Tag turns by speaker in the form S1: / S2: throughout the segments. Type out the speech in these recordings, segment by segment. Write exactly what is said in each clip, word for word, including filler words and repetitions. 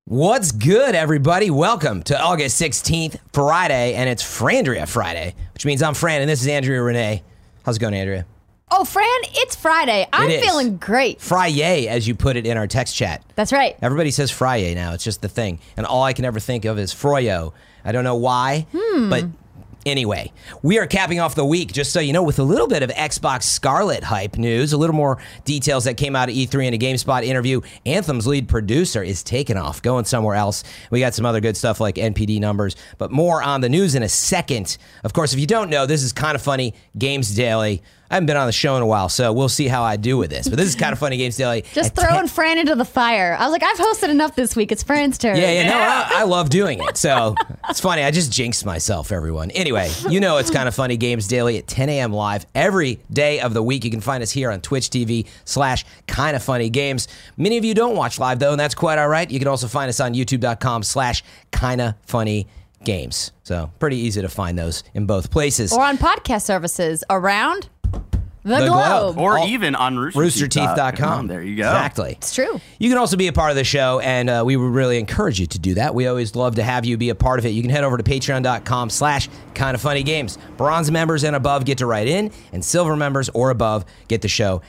S1: What's good, everybody? Welcome to August sixteenth, Friday, and it's Frandria Friday, which means I'm Fran, and this is Andrea Renee. How's it going, Andrea?
S2: Oh, Fran, it's Friday. I'm
S1: It is.
S2: feeling great.
S1: Friday, as you put it in our text chat.
S2: That's right.
S1: Everybody says Friday now. It's just the thing. And all I can ever think of is Froyo. I don't know why,
S2: Hmm.
S1: but anyway, we are capping off the week, just so you know, with a little bit of Xbox Scarlet hype news, a little more details that came out of E three in a GameSpot interview. Anthem's lead producer is taking off, going somewhere else. We got some other good stuff like N P D numbers, but more on the news in a second. Of course, if you don't know, this is Kind of Funny Games Daily. I haven't been on the show in a while, so we'll see how I do with this. But this is Kind of Funny Games Daily.
S2: Just throwing Fran into the fire. I was like, I've hosted enough this week. It's Fran's turn.
S1: Yeah, yeah, no, I, I love doing it. So it's funny. I just jinxed myself, everyone. Anyway, you know it's Kind of Funny Games Daily at ten a.m. live every day of the week. You can find us here on Twitch T V slash Kind of Funny Games. Many of you don't watch live, though, and that's quite all right. You can also find us on YouTube.com slash Kind of Funny Games. So pretty easy to find those in both places.
S2: Or on podcast services around the,
S1: The
S2: globe.
S1: globe.
S3: Or
S1: All-
S3: even on rooster
S1: rooster teeth dot com.
S3: There you go.
S1: Exactly.
S2: It's true.
S1: You can also be a part of the show, and uh, we would really encourage you to do that. We always love to have you be a part of it. You can head over to patreon.com slash kind of funny games. Bronze members and above get to write in, and silver members or above get the show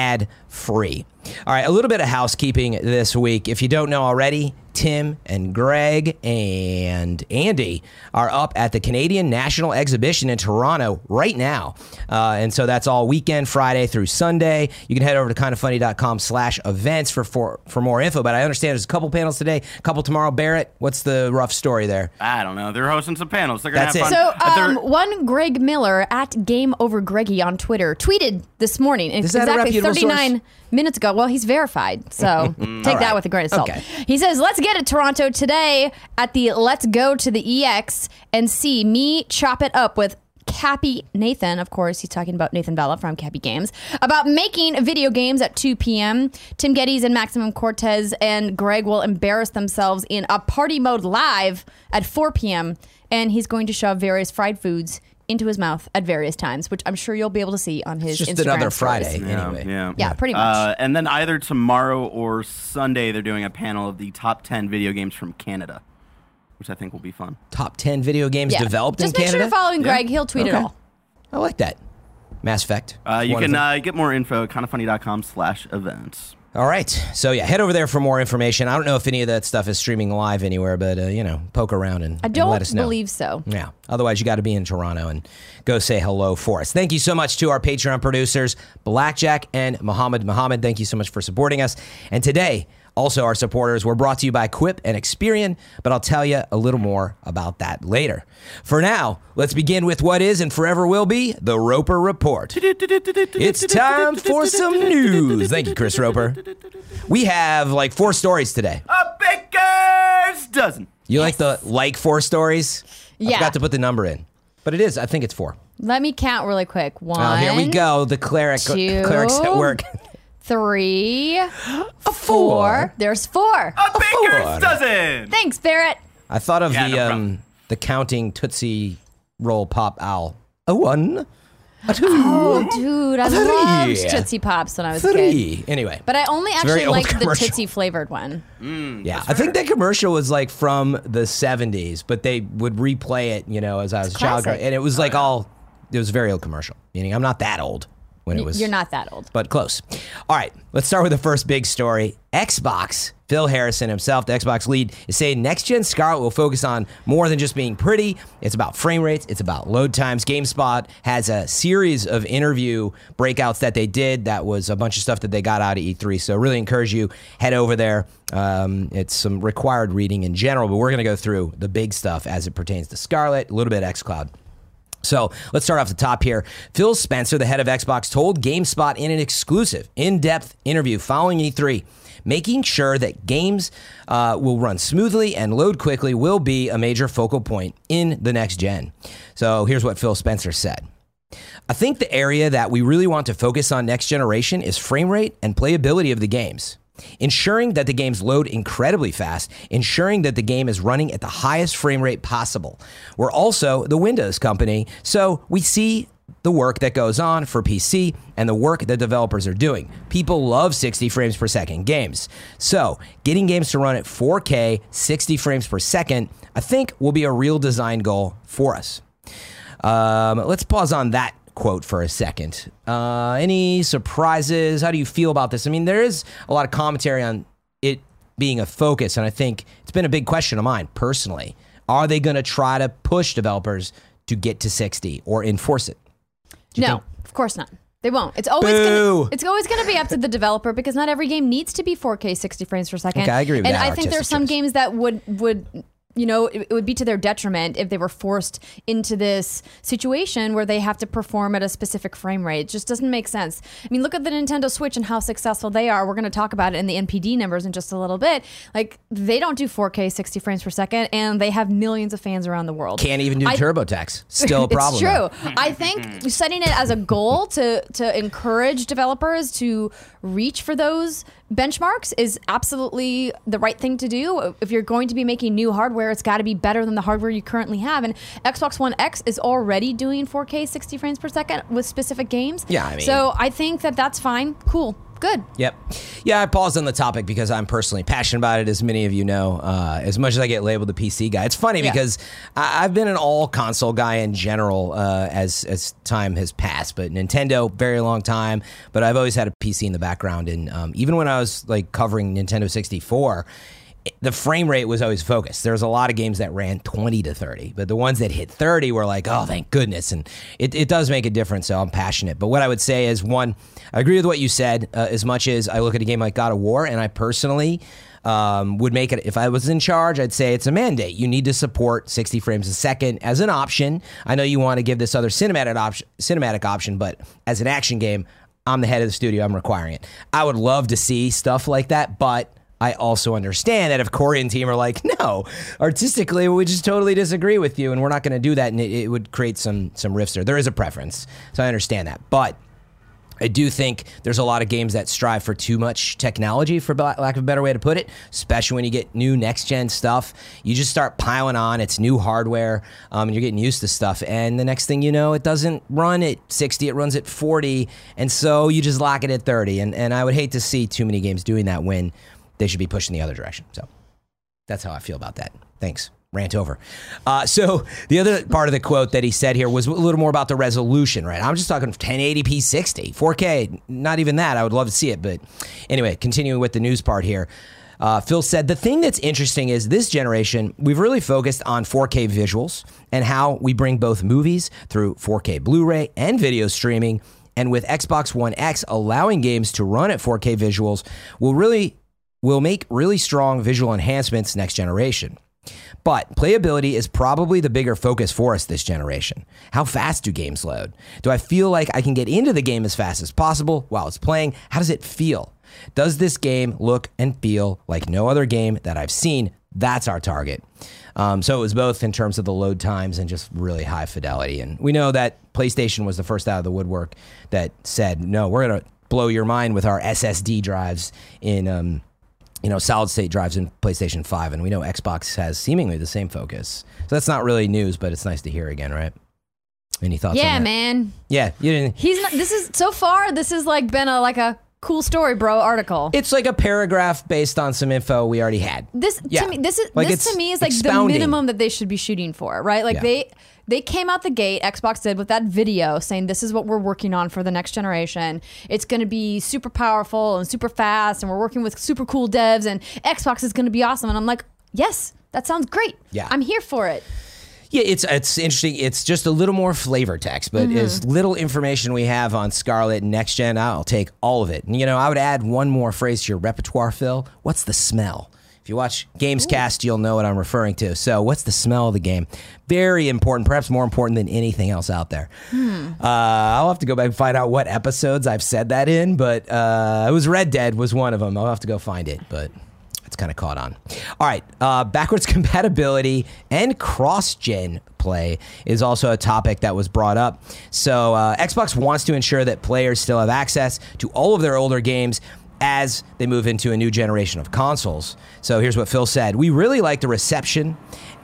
S1: ad-free. All right, a little bit of housekeeping this week. If you don't know already, Tim and Greg and Andy are up at the Canadian National Exhibition in Toronto right now. Uh, and so that's all weekend, Friday through Sunday. You can head over to kindoffunny.com slash events for, for, for more info. But I understand there's a couple panels today, a couple tomorrow. Barrett, what's the rough story there?
S3: I don't know. They're hosting some panels. They're gonna
S1: That's
S3: have
S1: it.
S3: fun.
S2: So,
S3: Uh, they're-
S2: um, one Greg Miller at Game Over Greggy on Twitter tweeted this morning,
S1: Is that a
S2: exactly
S1: reputable
S2: thirty-nine
S1: source?
S2: minutes ago. Well, he's verified, so take
S1: All
S2: that
S1: right.
S2: with a grain of salt.
S1: Okay.
S2: He says, "Let's get it, Toronto, today at the Let's Go to the E X and see me chop it up with Cappy Nathan." Of course, he's talking about Nathan Vella from Cappy Games, about making video games at two p.m. Tim Geddes and Maximum Cortez and Greg will embarrass themselves in a party mode live at four p.m. And he's going to shove various fried foods into his mouth at various times, which I'm sure you'll be able to see on his
S1: It's just
S2: Instagram
S1: another
S2: stories.
S1: Friday.
S3: yeah,
S1: Anyway.
S3: yeah,
S2: Yeah, pretty much.
S3: Uh, and then either tomorrow or Sunday, they're doing a panel of the top ten video games from Canada, which I think will be fun.
S1: Top ten video games
S2: Yeah.
S1: developed
S2: Just
S1: in
S2: make
S1: Canada?
S2: sure you're following
S3: Yeah.
S2: Greg. He'll tweet it
S1: Okay.
S2: all.
S1: I like that. Mass Effect.
S3: Uh, you
S1: One of
S3: can
S1: them.
S3: uh, get more info at kindoffunny.com slash events.
S1: All right. So, yeah, head over there for more information. I don't know if any of that stuff is streaming live anywhere, but, uh, you know, poke around and,
S2: I
S1: and
S2: don't
S1: let us know.
S2: believe so.
S1: Yeah. Otherwise, you got to be in Toronto and go say hello for us. Thank you so much to our Patreon producers, Blackjack and Muhammad Muhammad. Thank you so much for supporting us. And today, also our supporters were brought to you by Quip and Experian, but I'll tell you a little more about that later. For now, let's begin with what is and forever will be the Roper Report. It's time for some news. Thank you, Chris Roper. We have like four stories today.
S3: A baker's dozen.
S1: You like the like four stories? I
S2: Yeah.
S1: forgot to put the number in. But it is. I think it's four.
S2: Let me count really quick. One.
S1: Oh, here we go. The cleric,
S2: two,
S1: cleric's at work.
S2: Three.
S1: A
S2: Four. There's four.
S3: A baker's
S1: four.
S3: dozen.
S2: Thanks, Barrett.
S1: I thought of
S3: Yeah,
S1: the
S3: no
S1: um
S3: problem.
S1: the counting Tootsie Roll Pop Owl. A one, a two,
S2: Oh, dude, I
S1: Three.
S2: loved Tootsie Pops when I was a kid.
S1: three. Anyway,
S2: But I only
S1: very
S2: actually
S1: old
S2: liked the
S1: commercial.
S2: Tootsie flavored one.
S1: yeah, I think that commercial was like from the seventies, but they would replay it, you know, as I was a child,
S2: classic.
S1: and it was like all. It was a very old commercial. Meaning, I'm not that old when it was.
S2: You're not that old.
S1: But close. All right, let's start with the first big story. Xbox, Phil Harrison himself, the Xbox lead, is saying next-gen Scarlet will focus on more than just being pretty. It's about frame rates. It's about load times. GameSpot has a series of interview breakouts that they did. That was a bunch of stuff that they got out of E three. So really encourage you, head over there. Um, it's some required reading in general, but we're going to go through the big stuff as it pertains to Scarlet, a little bit of xCloud. So let's start off the top here. Phil Spencer, the head of Xbox, told GameSpot in an exclusive, in-depth interview following E three, making sure that games uh, will run smoothly and load quickly will be a major focal point in the next gen. So here's what Phil Spencer said. I think the area that we really want to focus on next generation is frame rate and playability of the games. Ensuring that the games load incredibly fast, ensuring that the game is running at the highest frame rate possible. We're also the Windows company, so we see the work that goes on for P C and the work that developers are doing. People love sixty frames per second games. So getting games to run at four K, sixty frames per second, I think will be a real design goal for us. Um, let's pause on that quote for a second. Uh, any surprises? How do you feel about this? I mean, there is a lot of commentary on it being a focus, and I think it's been a big question of mine personally. Are they going to try to push developers to get to sixty or enforce it?
S2: No,
S1: think?
S2: of course not. They won't. It's always gonna, it's always going to be up to the developer because not every game needs to be four K sixty frames per second.
S1: Okay, I agree with
S2: and
S1: that.
S2: And I think there's some
S1: choice.
S2: games that would would you know, it, it would be to their detriment if they were forced into this situation where they have to perform at a specific frame rate. It just doesn't make sense. I mean, look at the Nintendo Switch and how successful they are. We're going to talk about it in the N P D numbers in just a little bit. Like, they don't do four K sixty frames per second, and they have millions of fans around the world.
S1: Can't even do
S2: I,
S1: TurboTax. Still a problem.
S2: It's true.
S1: Though.
S2: I think setting it as a goal to to encourage developers to reach for those benchmarks is absolutely the right thing to do. If you're going to be making new hardware, it's got to be better than the hardware you currently have. And Xbox One X is already doing four K sixty frames per second with specific games.
S1: Yeah, I mean,
S2: so I think that that's fine. Cool. Good.
S1: Yep. Yeah, I paused on the topic because I'm personally passionate about it, as many of you know, uh, as much as I get labeled the P C guy. It's funny
S2: Yeah.
S1: because I- I've been an all console guy in general uh, as as time has passed, but Nintendo, very long time, but I've always had a P C in the background. And um, even when I was like covering Nintendo sixty-four, the frame rate was always focused. There was a lot of games that ran twenty to thirty, but the ones that hit thirty were like, oh, thank goodness. And it, it does make a difference, so I'm passionate. But what I would say is, one, I agree with what you said, uh, as much as I look at a game like God of War, and I personally um, would make it, if I was in charge, I'd say it's a mandate. You need to support sixty frames a second as an option. I know you want to give this other cinematic option, cinematic option, but as an action game, I'm the head of the studio. I'm requiring it. I would love to see stuff like that, but I also understand that if Corey and team are like, no, artistically, we just totally disagree with you, and we're not going to do that, and it, it would create some some rifts there. There is a preference, so I understand that. But I do think there's a lot of games that strive for too much technology, for lack of a better way to put it, especially when you get new next-gen stuff. You just start piling on. It's new hardware, um, and you're getting used to stuff. And the next thing you know, it doesn't run at sixty. It runs at forty, and so you just lock it at thirty. And, and I would hate to see too many games doing that when they should be pushing the other direction. So that's how I feel about that. Thanks. Rant over. Uh, so the other part of the quote that he said here was a little more about the resolution, right? I'm just talking ten eighty p sixty, four K, not even that. I would love to see it. But anyway, continuing with the news part here. Uh, Phil said, the thing that's interesting is this generation, we've really focused on four K visuals and how we bring both movies through four K Blu-ray and video streaming. And with Xbox One X allowing games to run at four K visuals, will really will make really strong visual enhancements next generation. But playability is probably the bigger focus for us this generation. How fast do games load? Do I feel like I can get into the game as fast as possible while it's playing? How does it feel? Does this game look and feel like no other game that I've seen? That's our target. Um, so it was both in terms of the load times and just really high fidelity. And we know that PlayStation was the first out of the woodwork that said, no, we're going to blow your mind with our S S D drives in um, you know, solid state drives in PlayStation five, and we know Xbox has seemingly the same focus. So that's not really news, but it's nice to hear again, right? Any thoughts
S2: Yeah,
S1: on that?
S2: man.
S1: Yeah, you didn't.
S2: He's not, this is so far this has like been a like a cool story, bro, article.
S1: It's like a paragraph based on some info we already had.
S2: This
S1: Yeah.
S2: to me this is
S1: Like,
S2: this
S1: it's
S2: to me is like
S1: expounding.
S2: the minimum that they should be shooting for, right? Like
S1: Yeah.
S2: they they came out the gate, Xbox did, with that video saying this is what we're working on for the next generation. It's going to be super powerful and super fast, and we're working with super cool devs, and Xbox is going to be awesome. And I'm like, yes, that sounds great.
S1: Yeah.
S2: I'm here for it.
S1: Yeah, it's it's interesting. It's just a little more flavor text, but
S2: Mm-hmm.
S1: as little information we have on Scarlet and Next Gen, I'll take all of it. And, you know, I would add one more phrase to your repertoire, Phil. What's the smell? If you watch Gamescast, you'll know what I'm referring to. So what's the smell of the game? Very important, perhaps more important than anything else out there. Hmm. Uh, I'll have to go back and find out what episodes I've said that in, but uh, it was Red Dead was one of them. I'll have to go find it, but it's kind of caught on. All right, uh, backwards compatibility and cross-gen play is also a topic that was brought up. So uh, Xbox wants to ensure that players still have access to all of their older games as they move into a new generation of consoles. So here's what Phil said. We really like the reception.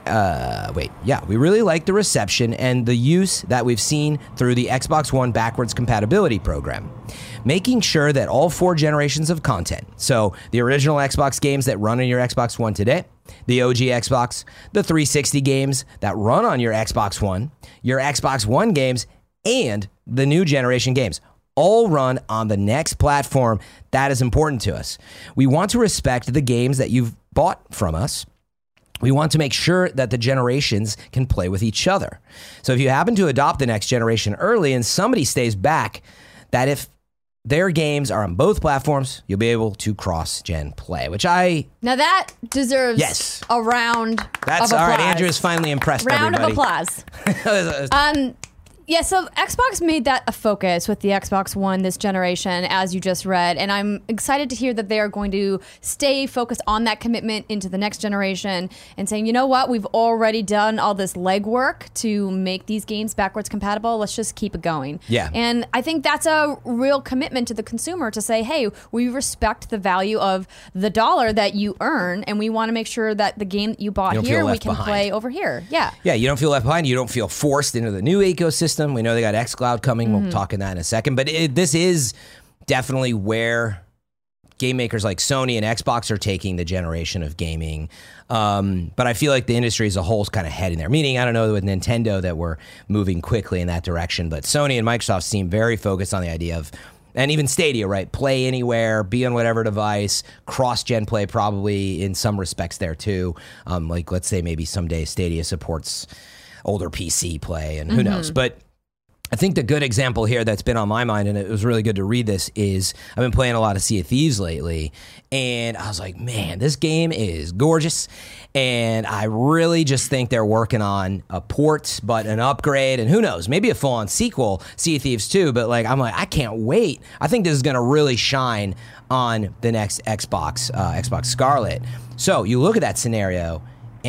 S1: Uh, wait, yeah, we really like the reception and the use that we've seen through the Xbox One backwards compatibility program, making sure that all four generations of content, so the original Xbox games that run on your Xbox One today, the O G Xbox, the three sixty games that run on your Xbox One, your Xbox One games, and the new generation games, all run on the next platform. That is important to us. We want to respect the games that you've bought from us. We want to make sure that the generations can play with each other. So if you happen to adopt the next generation early and somebody stays back, that if their games are on both platforms, you'll be able to cross-gen play, which I...
S2: Now that deserves
S1: yes.
S2: a round
S1: That's
S2: of applause.
S1: All right, Andrew is finally impressed
S2: Round
S1: everybody.
S2: of applause. um, yeah, so Xbox made that a focus with the Xbox One this generation, as you just read, and I'm excited to hear that they are going to stay focused on that commitment into the next generation and saying, you know what, we've already done all this legwork to make these games backwards compatible. Let's just keep it going.
S1: Yeah.
S2: And I think that's a real commitment to the consumer to say, hey, we respect the value of the dollar that you earn, and we want to make sure that the game that you bought
S1: You don't
S2: here,
S1: feel
S2: we
S1: left
S2: can
S1: behind.
S2: play over here. Yeah.
S1: Yeah, you don't feel left behind. You don't feel forced into the new ecosystem. We know they got xCloud coming.
S2: Mm-hmm.
S1: We'll talk in that in a second. But it, this is definitely where game makers like Sony and Xbox are taking the generation of gaming. Um, but I feel like the industry as a whole is kind of heading there. Meaning, I don't know with Nintendo that we're moving quickly in that direction. But Sony and Microsoft seem very focused on the idea of, and even Stadia, right? Play anywhere, be on whatever device, cross-gen play probably in some respects there too. Um, like let's say maybe someday Stadia supports older P C play, and who mm-hmm. knows. But I think the good example here that's been on my mind, and it was really good to read this, is I've been playing a lot of Sea of Thieves lately, and I was like, man, this game is gorgeous, and I really just think they're working on a port, but an upgrade, and who knows, maybe a full-on sequel, Sea of Thieves two, but like, I'm like, I can't wait. I think this is going to really shine on the next Xbox, uh, Xbox Scarlet. So you look at that scenario,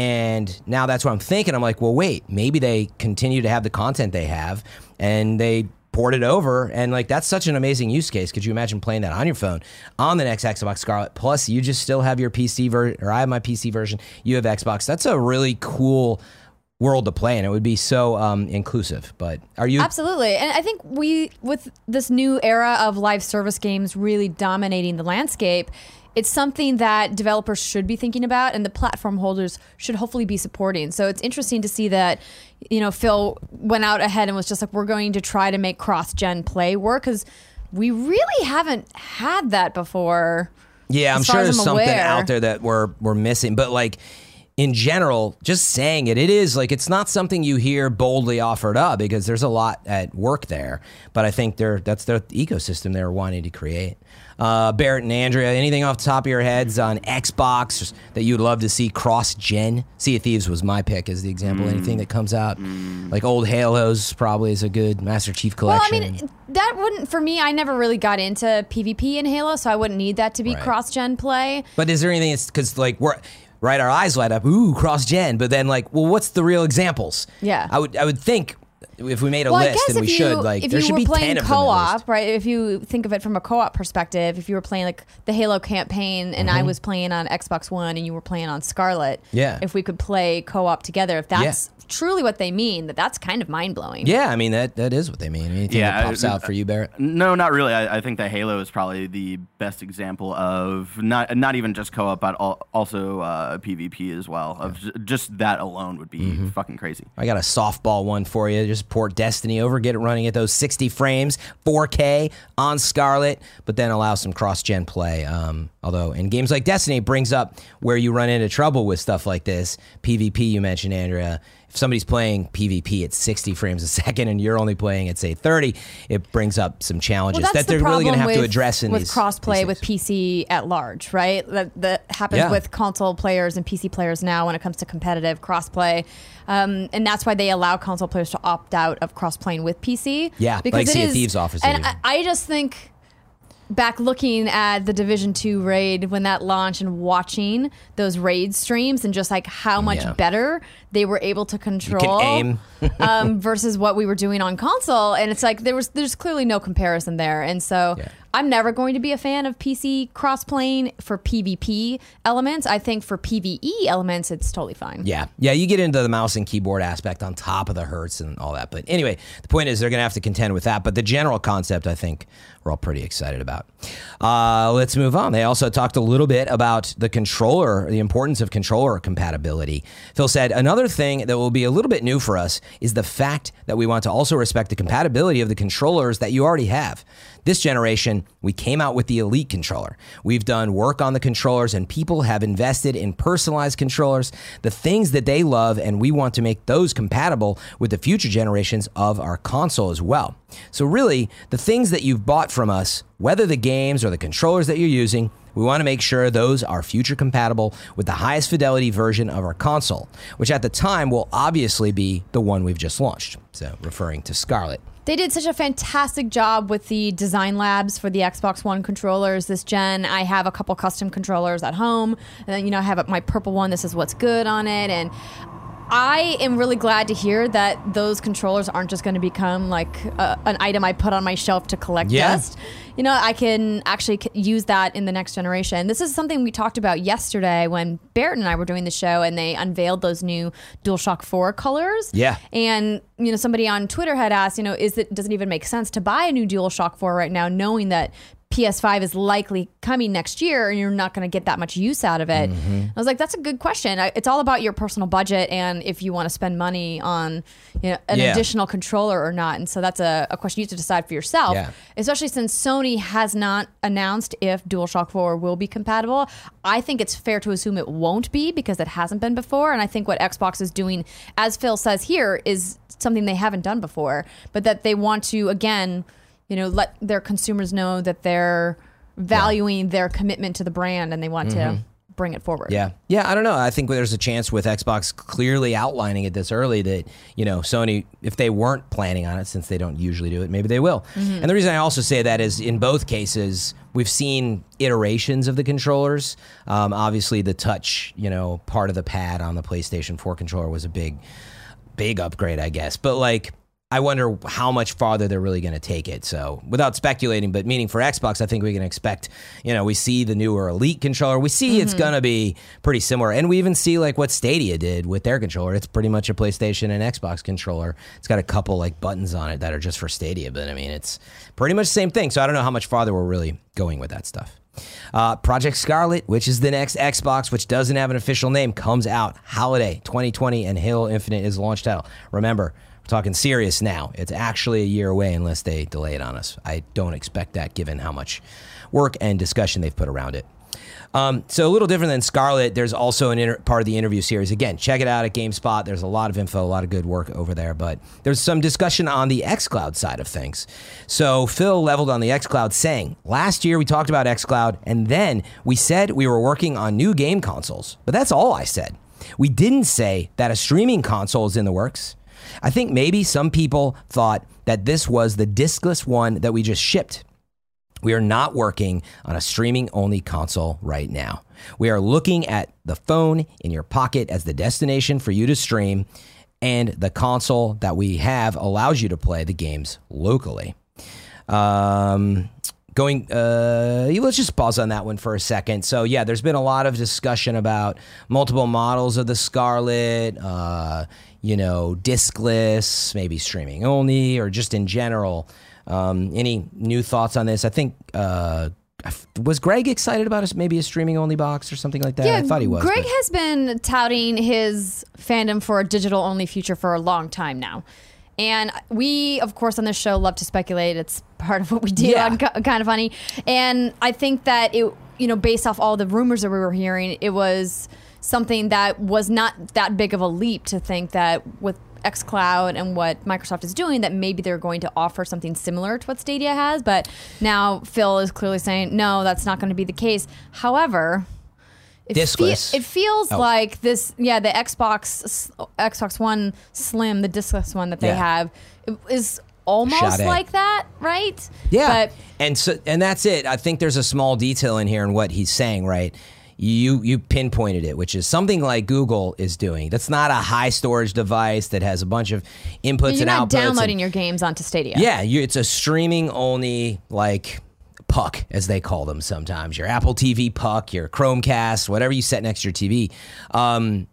S1: and now that's what I'm thinking. I'm like, well, wait, maybe they continue to have the content they have and they port it over. And like, that's such an amazing use case. Could you imagine playing that on your phone on the next Xbox Scarlet? Plus, you just still have your P C version, or I have my P C version. You have Xbox. That's a really cool world to play in. It would be so um, inclusive. But are you?
S2: Absolutely. And I think we, with this new era of live service games really dominating the landscape, it's something that developers should be thinking about and the platform holders should hopefully be supporting. So it's interesting to see that, you know, Phil went out ahead and was just like, we're going to try to make cross-gen play work, because we really haven't had that before.
S1: Yeah, I'm
S2: as far
S1: sure
S2: as
S1: there's
S2: I'm
S1: something
S2: aware.
S1: out there that we're we're missing. But like, in general, just saying it, it is like, it's not something you hear boldly offered up because there's a lot at work there. But I think they're that's the ecosystem they're wanting to create. Uh, Barrett and Andrea, anything off the top of your heads on Xbox that you'd love to see cross-gen? Sea of Thieves was my pick as the example. Mm. Anything that comes out, mm. like old Halos probably is a good Master Chief Collection.
S2: Well, I mean, that wouldn't, for me, I never really got into PvP in Halo, so I wouldn't need that to be
S1: Right.
S2: cross-gen play.
S1: But is there anything that's, because like we're, right, our eyes light up, ooh, cross-gen, but then like, well, what's the real examples?
S2: Yeah.
S1: I would I would think if we made a
S2: Well, I
S1: list,
S2: guess
S1: and we
S2: if
S1: should,
S2: you,
S1: like,
S2: if
S1: there
S2: you
S1: should
S2: were
S1: be
S2: playing
S1: ten of them at
S2: co-op,
S1: least.
S2: right? If you think of it from a co-op perspective, if you were playing like the Halo campaign and
S1: Mm-hmm.
S2: I was playing on Xbox One and you were playing on Scarlet,
S1: Yeah.
S2: if we could play co-op together, if that's truly what they mean, that that's kind of mind-blowing.
S1: Yeah, I mean, that that is what they mean. Anything
S3: Yeah,
S1: that pops
S3: I-
S1: out for you, Barrett?
S3: No, not really. I, I think that Halo is probably the best example of not not even just co-op, but al- also uh, PvP as well. Of j- just that alone would be
S1: Mm-hmm.
S3: fucking crazy.
S1: I got a softball one for you. Just port Destiny over, get it running at those sixty frames, four K on Scarlet, but then allow some cross-gen play. Um, although in games like Destiny, it brings up where you run into trouble with stuff like this. PvP, you mentioned, Andrea. If somebody's playing PvP at sixty frames a second and you're only playing at, say, thirty, it brings up some challenges
S2: Well, that's
S1: that
S2: the
S1: they're really going to
S2: problem
S1: have to
S2: with-
S1: address in
S2: with
S1: these
S2: crossplay
S1: these
S2: with
S1: things.
S2: P C at large, right? That that happens
S1: Yeah.
S2: with console players and P C players now when it comes to competitive crossplay, um, and that's why they allow console players to opt out of cross-playing with P C.
S1: Yeah,
S2: because
S1: like
S2: it
S1: Sea of
S2: is-
S1: Thieves offers it
S2: And
S1: even.
S2: I, I just think, back looking at the Division two raid when that launched and watching those raid streams and just like how much
S1: Yeah.
S2: better they were able to control
S1: aim.
S2: um, versus what we were doing on console, and it's like there was there's clearly no comparison there, and so
S1: Yeah.
S2: I'm never going to be a fan of P C cross-playing for PvP elements. I think for PvE elements, it's totally fine.
S1: Yeah. Yeah, you get into the mouse and keyboard aspect on top of the hertz and all that. But anyway, the point is they're going to have to contend with that. But the general concept, I think, we're all pretty excited about. Uh, let's move on. They also talked a little bit about the controller, the importance of controller compatibility. Phil said, another thing that will be a little bit new for us is the fact that we want to also respect the compatibility of the controllers that you already have. This generation, we came out with the Elite controller. We've done work on the controllers, and people have invested in personalized controllers, the things that they love, and we want to make those compatible with the future generations of our console as well. So really, the things that you've bought from us, whether the games or the controllers that you're using, we want to make sure those are future compatible with the highest fidelity version of our console, which at the time will obviously be the one we've just launched. So referring to Scarlett.
S2: They did such a fantastic job with the design labs for the Xbox One controllers this gen. I have a couple custom controllers at home. And then, you know, I have my purple one. This is what's good on it. And I am really glad to hear that those controllers aren't just going to become like a, an item I put on my shelf to collect
S1: Yeah.
S2: dust. You know, I can actually c- use that in the next generation. This is something we talked about yesterday when Barrett and I were doing the show, and they unveiled those new DualShock four colors.
S1: Yeah.
S2: And, you know, somebody on Twitter had asked, you know, is it, does it even make sense to buy a new DualShock four right now, knowing that P S five is likely coming next year and you're not going to get that much use out of it? Mm-hmm. I was like, that's a good question. I, it's all about your personal budget and if you want to spend money on, you know, an
S1: Yeah.
S2: additional controller or not. And so that's a, a question you have to decide for yourself,
S1: Yeah.
S2: especially since Sony has not announced if DualShock four will be compatible. I think it's fair to assume it won't be because it hasn't been before. And I think what Xbox is doing, as Phil says here, is something they haven't done before, but that they want to, again, you know, let their consumers know that they're valuing their commitment to the brand and they want
S1: Mm-hmm.
S2: to bring it forward.
S1: Yeah. Yeah, I don't know. I think there's a chance with Xbox clearly outlining it this early that, you know, Sony, if they weren't planning on it, since they don't usually do it, maybe they will. Mm-hmm. And the reason I also say that is in both cases, we've seen iterations of the controllers. Um, obviously, the touch, you know, part of the pad on the PlayStation four controller was a big, big upgrade, I guess. But, like, I wonder how much farther they're really going to take it. So without speculating, but meaning for Xbox, I think we can expect, you know, we see the newer Elite controller. We see mm-hmm. it's going to be pretty similar. And we even see like what Stadia did with their controller. It's pretty much a PlayStation and Xbox controller. It's got a couple like buttons on it that are just for Stadia. But I mean, it's pretty much the same thing. So I don't know how much farther we're really going with that stuff. Uh, Project Scarlet, which is the next Xbox, which doesn't have an official name, comes out holiday twenty twenty, and Halo Infinite is the launch title. Remember, we're talking serious now. It's actually a year away unless they delay it on us. I don't expect that given how much work and discussion they've put around it. Um, so a little different than Scarlet, there's also an inter- part of the interview series. Again, check it out at GameSpot. There's a lot of info, a lot of good work over there. But there's some discussion on the xCloud side of things. So Phil leveled on the xCloud saying, last year we talked about xCloud, and then we said we were working on new game consoles. But that's all I said. We didn't say that a streaming console is in the works. I think maybe some people thought that this was the diskless one that we just shipped. We are not working on a streaming-only console right now. We are looking at the phone in your pocket as the destination for you to stream, and the console that we have allows you to play the games locally. Um... Going, uh, let's just pause on that one for a second. So, yeah, there's been a lot of discussion about multiple models of the Scarlet, uh, you know, diskless, maybe streaming only, or just in general. Um, any new thoughts on this? I think, uh, was Greg excited about us maybe a streaming only box or something like that?
S2: Yeah,
S1: I thought he was.
S2: Greg
S1: but.
S2: has been touting his fandom for a digital only future for a long time now. And we, of course, on this show love to speculate. It's part of what we do
S1: Yeah.
S2: on Kind of Funny. And I think that it, you know, based off all the rumors that we were hearing, it was something that was not that big of a leap to think that with xCloud and what Microsoft is doing, that maybe they're going to offer something similar to what Stadia has. But now Phil is clearly saying, no, that's not going to be the case. However, It,
S1: diskless.
S2: fe- it feels
S1: oh.
S2: like this, yeah, the Xbox Xbox One Slim, the diskless one that they
S1: Yeah.
S2: have, is almost
S1: Sade.
S2: like that, right?
S1: Yeah,
S2: But
S1: and so and that's it. I think there's a small detail in here in what he's saying, right? You you pinpointed it, which is something like Google is doing. That's not a high storage device that has a bunch of inputs
S2: you're
S1: and
S2: not
S1: outputs.
S2: downloading
S1: and,
S2: your games onto Stadia.
S1: yeah, you, it's a streaming only like puck, as they call them sometimes, your Apple T V puck, your Chromecast, whatever you set next to your T V. Um,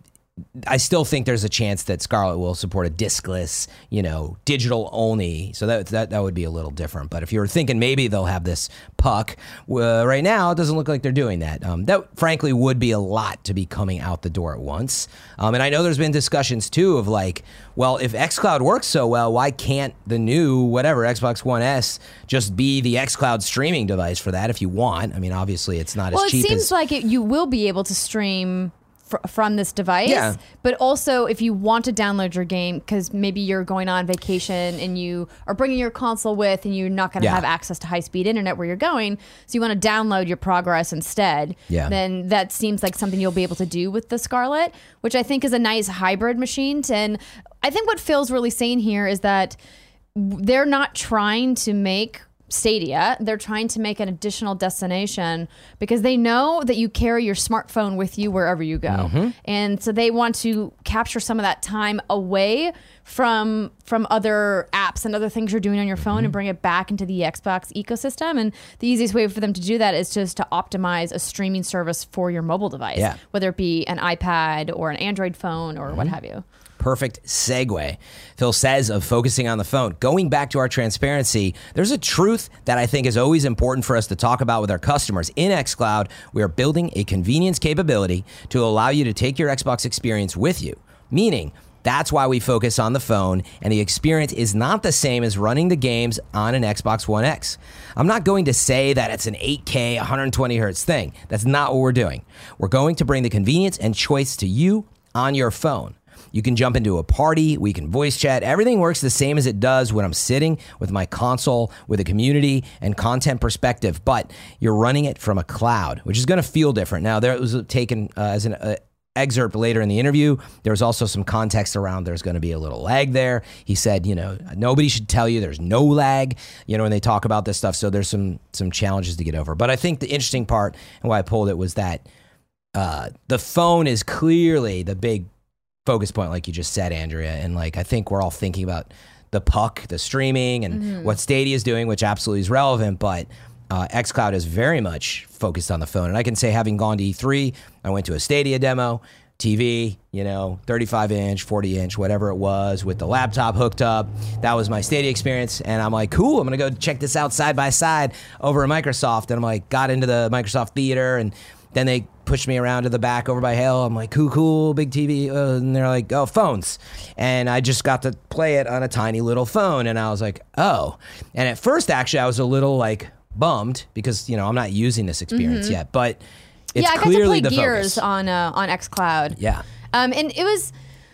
S1: I still think there's a chance that Scarlett will support a diskless, you know, digital only. So that that, that would be a little different. But if you were thinking maybe they'll have this puck, uh, right now it doesn't look like they're doing that. Um, that frankly would be a lot to be coming out the door at once. Um, and I know there's been discussions too of like, well, if xCloud works so well, why can't the new whatever Xbox One S just be the xCloud streaming device for that if you want? I mean, obviously it's not
S2: well,
S1: as cheap.
S2: Well, it seems
S1: as,
S2: like it, you will be able to stream from this device,
S1: yeah.
S2: But also if you want to download your game because maybe you're going on vacation and you are bringing your console with and you're not going to
S1: yeah.
S2: have access to high-speed internet where you're going, so you want to download your progress instead,
S1: yeah.
S2: then that seems like something you'll be able to do with the Scarlett, which I think is a nice hybrid machine. And I think what Phil's really saying here is that they're not trying to make Stadia, they're trying to make an additional destination because they know that you carry your smartphone with you wherever you go.
S1: Mm-hmm.
S2: And so they want to capture some of that time away from from other apps and other things you're doing on your phone mm-hmm. and bring it back into the Xbox ecosystem. And the easiest way for them to do that is just to optimize a streaming service for your mobile device,
S1: yeah.
S2: whether it be an iPad or an Android phone or mm-hmm. what have you.
S1: Perfect segue. Phil says of focusing on the phone. Going back to our transparency, there's a truth that I think is always important for us to talk about with our customers. In xCloud, we are building a convenience capability to allow you to take your Xbox experience with you. Meaning, that's why we focus on the phone, and the experience is not the same as running the games on an Xbox One X. I'm not going to say that it's an eight K, one hundred twenty hertz thing. That's not what we're doing. We're going to bring the convenience and choice to you on your phone. You can jump into a party, we can voice chat. Everything works the same as it does when I'm sitting with my console with a community and content perspective, but you're running it from a cloud, which is going to feel different. Now, there was taken uh, as an uh, excerpt later in the interview. There was also some context around there's going to be a little lag there. He said, you know, nobody should tell you there's no lag, you know, when they talk about this stuff. So there's some some challenges to get over. But I think the interesting part and why I pulled it was that uh, the phone is clearly the big focus point, like you just said, Andrea. And like, I think we're all thinking about the puck, the streaming, and mm-hmm. what Stadia is doing, which absolutely is relevant. But uh, xCloud is very much focused on the phone. And I can say, having gone to E three, I went to a Stadia demo, T V, you know, thirty-five inch, forty inch, whatever it was, with the laptop hooked up. That was my Stadia experience. And I'm like, cool, I'm going to go check this out side by side over at Microsoft. And I'm like, got into the Microsoft Theater, and then they pushed me around to the back over by Hale. I'm like, cool, cool, big T V. Uh, and they're like, oh, phones. And I just got to play it on a tiny little phone. And I was like, oh. And at first, actually, I was a little like bummed because, you know, I'm not using this experience mm-hmm. yet. But it's
S2: yeah, I got
S1: clearly
S2: to play
S1: the
S2: Gears
S1: focus.
S2: on uh, on xCloud.
S1: Yeah.
S2: Um, and it was,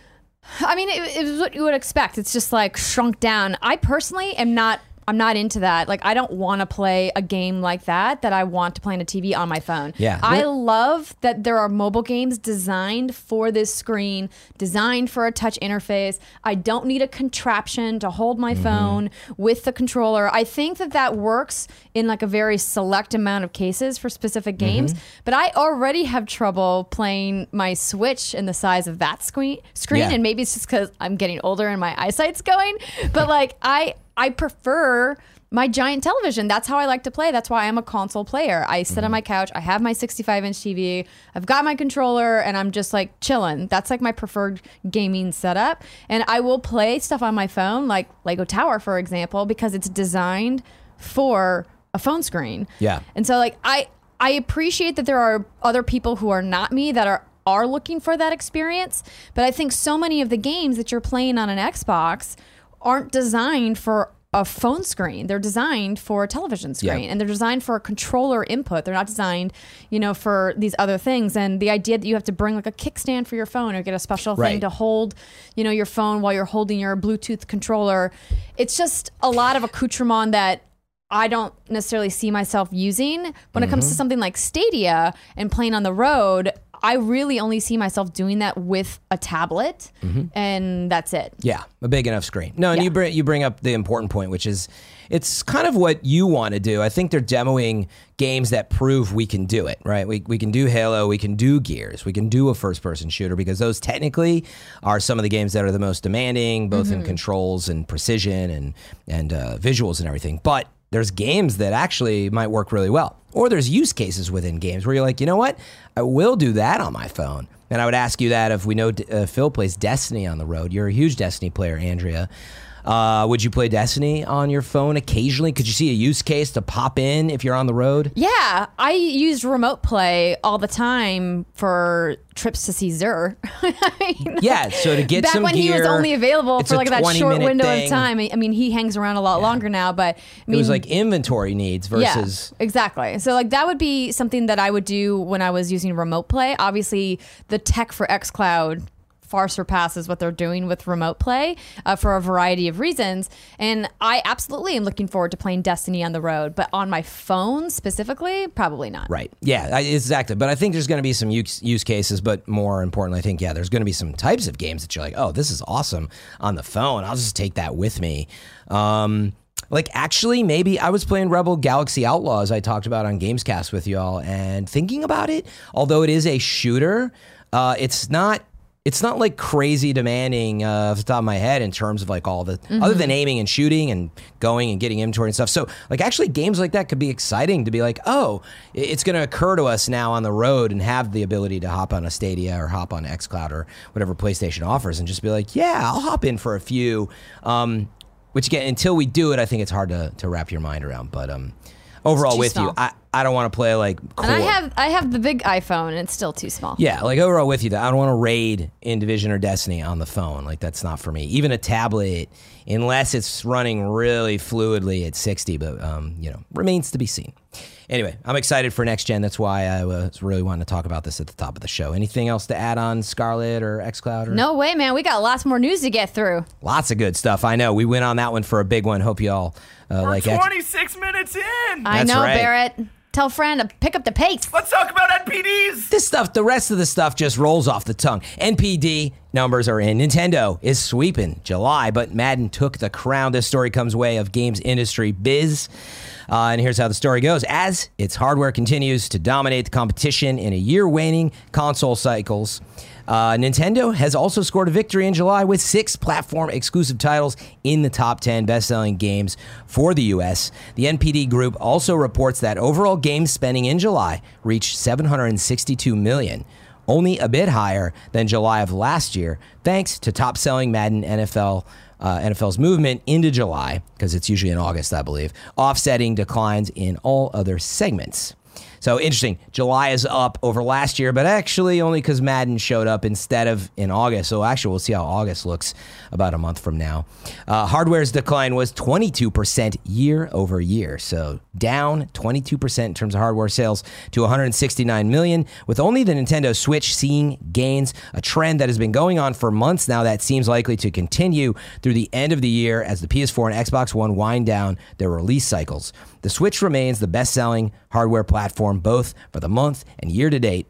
S2: I mean, it, it was what you would expect. It's just like shrunk down. I personally am not. I'm not into that. Like, I don't want to play a game like that that I want to play on a T V on my phone.
S1: Yeah.
S2: I love that there are mobile games designed for this screen, designed for a touch interface. I don't need a contraption to hold my mm-hmm. phone with the controller. I think that that works in like a very select amount of cases for specific games. Mm-hmm. But I already have trouble playing my Switch in the size of that screen. Screen,
S1: yeah.
S2: and maybe it's just because I'm getting older and my eyesight's going. But like, I. I prefer my giant television. That's how I like to play. That's why I'm a console player. I sit mm-hmm. on my couch. I have my sixty-five inch T V. I've got my controller, and I'm just like chilling. That's like my preferred gaming setup. And I will play stuff on my phone, like Lego Tower, for example, because it's designed for a phone screen.
S1: Yeah.
S2: And so like I I appreciate that there are other people who are not me that are are looking for that experience. But I think so many of the games that you're playing on an Xbox aren't designed for a phone screen. They're designed for a television screen,
S1: yeah.
S2: and they're designed for a controller input. They're not designed, you know, for these other things. And the idea that you have to bring like a kickstand for your phone or get a special
S1: right.
S2: thing to hold, you know, your phone while you're holding your Bluetooth controller. It's just a lot of accoutrement that I don't necessarily see myself using. When mm-hmm. it comes to something like Stadia and playing on the road, I really only see myself doing that with a tablet, mm-hmm. and that's it.
S1: Yeah, a big enough screen. No, and
S2: yeah.
S1: you bring you bring up the important point, which is it's kind of what you want to do. I think they're demoing games that prove we can do it, right? We we can do Halo, we can do Gears, we can do a first-person shooter, because those technically are some of the games that are the most demanding, both mm-hmm. in controls and precision and and uh, visuals and everything. But there's games that actually might work really well. Or there's use cases within games where you're like, you know what? I will do that on my phone. And I would ask you that if we know uh, Phil plays Destiny on the road. You're a huge Destiny player, Andrea. Uh, would you play Destiny on your phone occasionally? Could you see a use case to pop in if you're on the road?
S2: Yeah, I use remote play all the time for trips to see Zur. I mean,
S1: yeah, so to get
S2: back
S1: some
S2: when
S1: gear,
S2: he was only available for like that short window
S1: thing.
S2: of time. I mean, he hangs around a lot yeah. longer now, but I mean,
S1: it was like inventory needs versus
S2: yeah, exactly. So like that would be something that I would do when I was using remote play. Obviously, the tech for xCloud far surpasses what they're doing with remote play uh, for a variety of reasons. And I absolutely am looking forward to playing Destiny on the road, but on my phone specifically, probably not.
S1: Right. Yeah, I- exactly. But I think there's going to be some use, use cases, but more importantly, I think, yeah, there's going to be some types of games that you're like, oh, this is awesome on the phone. I'll just take that with me. Um, like, actually, maybe I was playing Rebel Galaxy Outlaws I talked about on Gamescast with y'all, and thinking about it, although it is a shooter, uh, it's not It's not like crazy demanding uh, off the top of my head in terms of like all the, mm-hmm. other than aiming and shooting and going and getting inventory and stuff. So like actually games like that could be exciting to be like, oh, it's going to occur to us now on the road and have the ability to hop on a Stadia or hop on xCloud or whatever PlayStation offers and just be like, yeah, I'll hop in for a few. Um, which again, until we do it, I think it's hard to, to wrap your mind around. But um, overall with small. you, I, I don't want to play like core.
S2: And I have I have the big iPhone and it's still too small.
S1: Yeah, like overall with you, I don't want to raid in Division or Destiny on the phone. Like that's not for me. Even a tablet, unless it's running really fluidly at sixty, but um, you know, remains to be seen. Anyway, I'm excited for next gen. That's why I was really wanting to talk about this at the top of the show. Anything else to add on Scarlet or xCloud? Or?
S2: No way, man. We got lots more news to get through.
S1: Lots of good stuff. I know. We went on that one for a big one. Hope you all uh,
S3: We're
S1: like
S3: twenty-six X- minutes in.
S2: I
S1: That's
S2: know,
S1: right.
S2: Barrett. Tell Fran to pick up the pace.
S3: Let's talk about N P Ds.
S1: This stuff, the rest of the stuff just rolls off the tongue. N P D numbers are in. Nintendo is sweeping July, but Madden took the crown. This story comes way of games industry biz. Uh, and here's how the story goes. As its hardware continues to dominate the competition in a year waning console cycles, uh, Nintendo has also scored a victory in July with six platform exclusive titles in the top ten best-selling games for the U S. The N P D group also reports that overall game spending in July reached seven hundred sixty-two million dollars, only a bit higher than July of last year, thanks to top-selling Madden N F L Uh, N F L's movement into July, because it's usually in August, I believe, offsetting declines in all other segments. So interesting. July is up over last year, but actually only because Madden showed up instead of in August. So actually, we'll see how August looks about a month from now. Uh, hardware's decline was twenty-two percent year over year. So down twenty-two percent in terms of hardware sales to one hundred sixty-nine million, with only the Nintendo Switch seeing gains, a trend that has been going on for months now that seems likely to continue through the end of the year as the P S four and Xbox One wind down their release cycles. The Switch remains the best-selling hardware platform both for the month and year to date.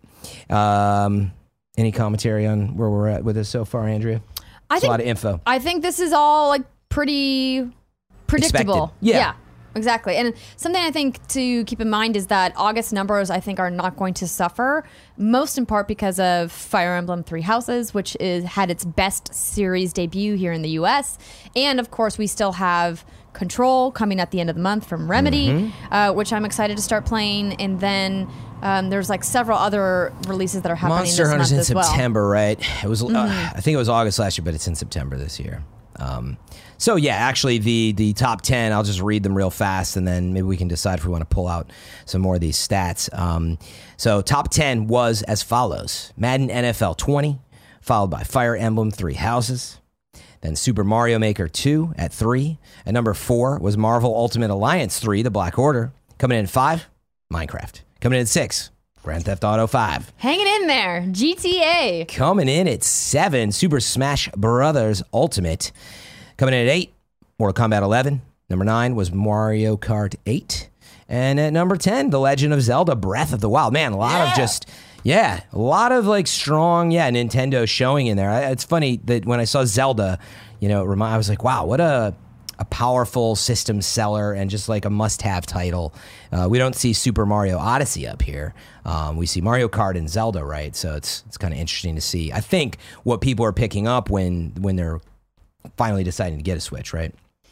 S1: Um, any commentary on where we're at with this so far, Andrea?
S2: I
S1: It's
S2: think,
S1: a lot of info.
S2: I think this is all like pretty predictable.
S1: Expected. Yeah.
S2: yeah. Exactly. And something I think to keep in mind is that August numbers, I think, are not going to suffer, most in part because of Fire Emblem Three Houses, which is had its best series debut here in the U S. And, of course, we still have Control coming at the end of the month from Remedy, mm-hmm. uh, which I'm excited to start playing. And then um, there's like several other releases that are happening
S1: Monster
S2: this
S1: Hunter's
S2: month
S1: in
S2: as well.
S1: September, right? It was.
S2: Mm-hmm.
S1: Uh, I think it was August last year, but it's in September this year. Um, so yeah, actually the the top ten, I'll just read them real fast and then maybe we can decide if we want to pull out some more of these stats. Um, so top ten was as follows. Madden N F L twenty, followed by Fire Emblem Three Houses. Then Super Mario Maker two at three. At number four was Marvel Ultimate Alliance three, The Black Order. Coming in at five, Minecraft. Coming in at six, Grand Theft Auto five.
S2: Hanging in there, G T A.
S1: Coming in at seven, Super Smash Brothers Ultimate. Coming in at eight, Mortal Kombat eleven. Number nine was Mario Kart eight. And at number ten, The Legend of Zelda Breath of the Wild. Man, a lot
S3: yeah.
S1: of just, yeah, a lot of like strong, yeah, Nintendo showing in there. It's funny that when I saw Zelda, you know, it remi- I was like, wow, what a a powerful system seller and just like a must-have title. Uh, we don't see Super Mario Odyssey up here. Um, we see Mario Kart and Zelda, right? So it's it's kind of interesting to see. I think what people are picking up when when they're finally deciding to get a Switch, right?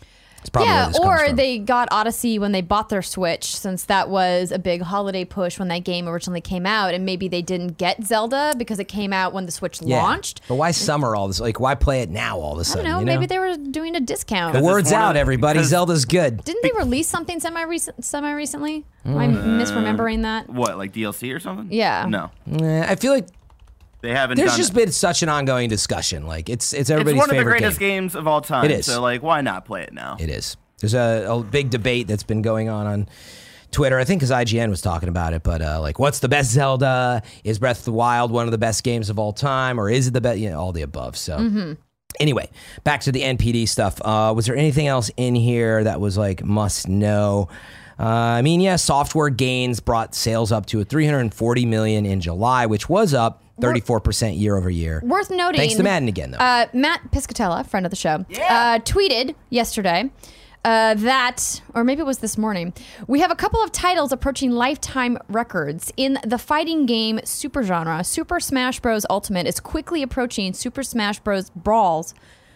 S1: It's probably
S2: yeah,
S1: where this comes
S2: or
S1: from.
S2: they got Odyssey when they bought their Switch, since that was a big holiday push when that game originally came out, and maybe they didn't get Zelda because it came out when the Switch
S1: Yeah.
S2: launched.
S1: But why summer all this? Like, why play it now all of a
S2: I
S1: sudden?
S2: don't know.
S1: you
S2: Maybe they were doing a discount.
S1: The word's
S3: one of
S1: out,
S3: the-
S1: everybody.
S3: because-
S1: Zelda's good.
S2: Didn't they release something semi recent, semi recently? Am I
S1: Mm.
S2: misremembering that?
S3: What, like D L C or something?
S2: Yeah.
S3: No,
S1: Eh, I feel like
S3: they haven't.
S1: there's
S3: done
S1: just
S3: it.
S1: been such an ongoing discussion. Like, it's it's everybody's
S3: It's one of the
S1: favorite
S3: greatest
S1: game.
S3: games of all time.
S1: It is.
S3: So like, why not play it now?
S1: It is. There's a, a big debate that's been going on on Twitter. I think because I G N was talking about it, but uh, like, what's the best Zelda? Is Breath of the Wild one of the best games of all time, or is it the best? You know, all the above. So.
S2: Mm-hmm.
S1: Anyway, back to the N P D stuff. Uh, was there anything else in here that was like must know? Uh, I mean, yeah, software gains brought sales up to three hundred forty million in July, which was up thirty-four percent year over year.
S2: Worth noting.
S1: Thanks to Madden again, though.
S2: Uh, Matt Piscatella, friend of the show, uh, tweeted yesterday uh, that, or maybe it was this morning, we have a couple of titles approaching lifetime records. In the fighting game supergenre, Super Smash Bros. Ultimate is quickly approaching Super Smash Bros. Brawl's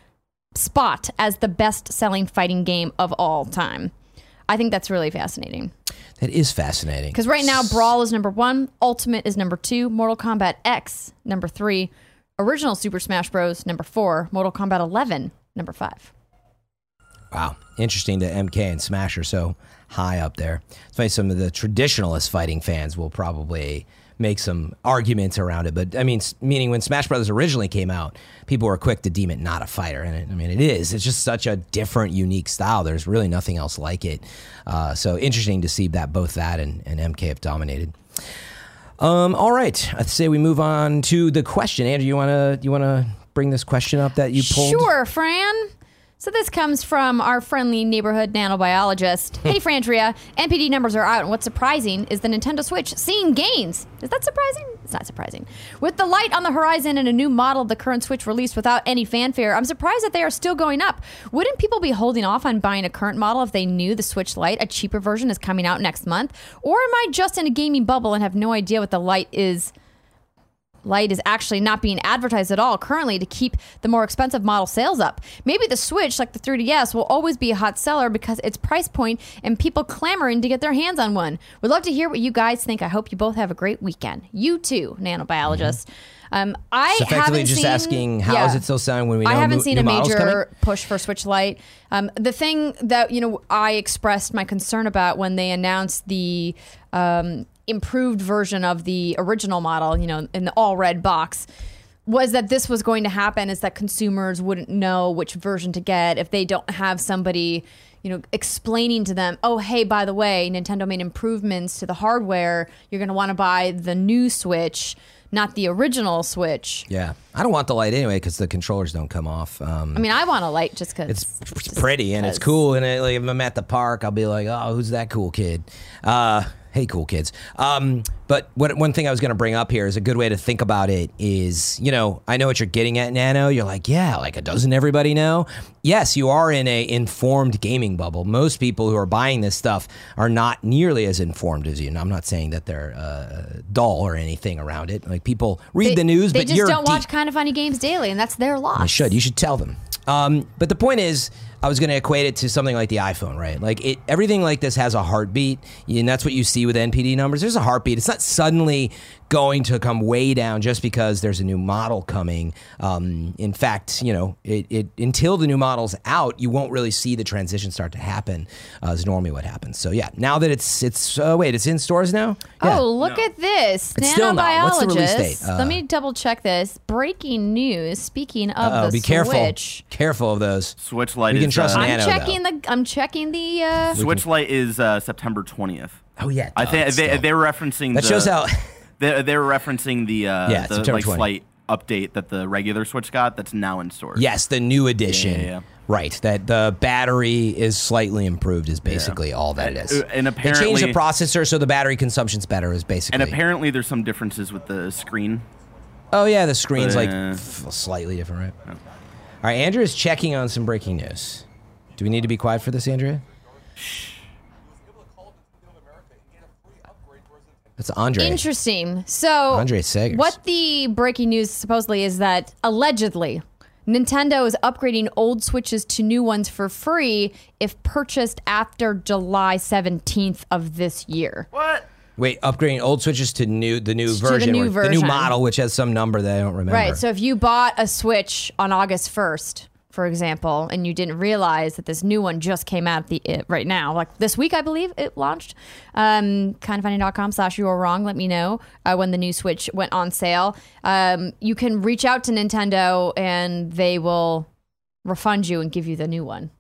S2: spot as the best-selling fighting game of all time. I think that's really fascinating.
S1: That is fascinating.
S2: Because right now, Brawl is number one, Ultimate is number two, Mortal Kombat X number three, original Super Smash Bros. Number four, Mortal Kombat eleven number five.
S1: Wow. Interesting that M K and Smash are so high up there. It's funny, some of the traditionalist fighting fans will probably make some arguments around it. But, I mean, s- meaning when Smash Brothers originally came out, people were quick to deem it not a fighter. And, it, I mean, it is. It's just such a different, unique style. There's really nothing else like it. Uh, so interesting to see that both that and, and M K have dominated. Um, all right. I'd say we move on to the question. Andrew, you want to you wanna bring this question up that you pulled?
S2: Sure, Fran. So this comes from our friendly neighborhood nanobiologist. Hey, Frandria, N P D numbers are out, and what's surprising is the Nintendo Switch seeing gains. Is that surprising? It's not surprising. With the light on the horizon and a new model of the current Switch released without any fanfare, I'm surprised that they are still going up. Wouldn't people be holding off on buying a current model if they knew the Switch Lite, a cheaper version, is coming out next month? Or am I just in a gaming bubble and have no idea what the Lite is? Lite is actually not being advertised at all currently to keep the more expensive model sales up. Maybe the Switch, like the three D S, will always be a hot seller because its price point and people clamoring to get their hands on one. Would love to hear what you guys think. I hope you both have a great weekend. You too, nanobiologist. Mm-hmm. Um, I
S1: So effectively
S2: haven't
S1: just
S2: seen,
S1: asking, how
S2: yeah.
S1: is it still selling when we know
S2: I haven't
S1: new,
S2: seen
S1: new
S2: a
S1: models coming?
S2: major push for Switch Lite. Um, the thing that you know I expressed my concern about when they announced the um, improved version of the original model, you know, in the all red box, was that this was going to happen. Is that consumers wouldn't know which version to get if they don't have somebody, you know, explaining to them, oh, hey, by the way, Nintendo made improvements to the hardware. You're going to want to buy the new Switch, not the original Switch.
S1: Yeah. I don't want the light anyway because the controllers don't come off. Um,
S2: I mean, I want a light just because
S1: it's pretty and it's cool. And it, like, if I'm at the park, I'll be like, oh, who's that cool kid? Uh, hey, cool kids. Um, but what, one thing I was going to bring up here is a good way to think about it is, you know, I know what you're getting at, Nano. You're like, yeah, like, doesn't everybody know? Yes, you are in a informed gaming bubble. Most people who are buying this stuff are not nearly as informed as you. And I'm not saying that they're uh, dull or anything around it. Like, people read
S2: They-
S1: the news,
S2: they
S1: but
S2: just
S1: you're
S2: don't
S1: deep.
S2: watch Kind of Funny Games daily, and that's their loss.
S1: I should. You should tell them. Um, but the point is, I was going to equate it to something like the iPhone, right? Like it, everything like this has a heartbeat, and that's what you see with N P D numbers. There's a heartbeat. It's not suddenly going to come way down just because there's a new model coming. Um, in fact, you know, it, it until the new model's out, you won't really see the transition start to happen. Uh, is normally what happens. So yeah, now that it's it's uh, wait, it's in stores now. Yeah.
S2: Oh, look
S3: No.
S2: at this.
S1: It's still not. What's the release
S2: Nanobiologist.
S1: date? Uh,
S2: Let me double check this. Breaking news. Speaking of
S1: Uh-oh,
S2: the
S1: be careful.
S2: Switch.
S1: Careful of those.
S3: Switch Lite
S1: We can
S3: is
S1: trust
S3: uh,
S1: Nano.
S2: I'm
S1: though.
S2: checking the I'm checking the uh
S3: Switch Lite is uh, September twentieth.
S1: Oh yeah,
S3: I think
S1: uh,
S3: they
S1: still.
S3: they were referencing
S1: that
S3: the,
S1: shows how.
S3: they they were referencing the uh,
S1: Yeah,
S3: the
S1: September
S3: like
S1: twentieth.
S3: slight update that the regular Switch got that's now in stores.
S1: Yes, the new edition.
S3: Yeah, yeah, yeah.
S1: Right, that the battery is slightly improved is basically all that it is.
S3: Uh, and
S1: they changed the
S3: apparently-
S1: processor so the battery consumption's better is basically.
S3: And apparently there's some differences with the screen.
S1: oh yeah, the screen's like
S3: Uh,
S1: f- slightly different, right? All right, Andrea is checking on some breaking news. Do we need to be quiet for this, Andrea? That's Andre.
S2: interesting. So
S1: Andre Sagers.
S2: what the breaking news supposedly is that allegedly Nintendo is upgrading old Switches to new ones for free if purchased after July seventeenth of this year.
S3: What?
S1: Wait, upgrading old Switches to new the new
S2: To the
S1: version,
S2: new
S1: or the
S2: version.
S1: new model, which has some number that I don't remember.
S2: Right. So if you bought a Switch on August first, for example, and you didn't realize that this new one just came out the it, right now, like this week, I believe it launched. Um, kindoffunny.com slash you were wrong. Let me know uh, when the new Switch went on sale. Um, you can reach out to Nintendo and they will refund you and give you the new one.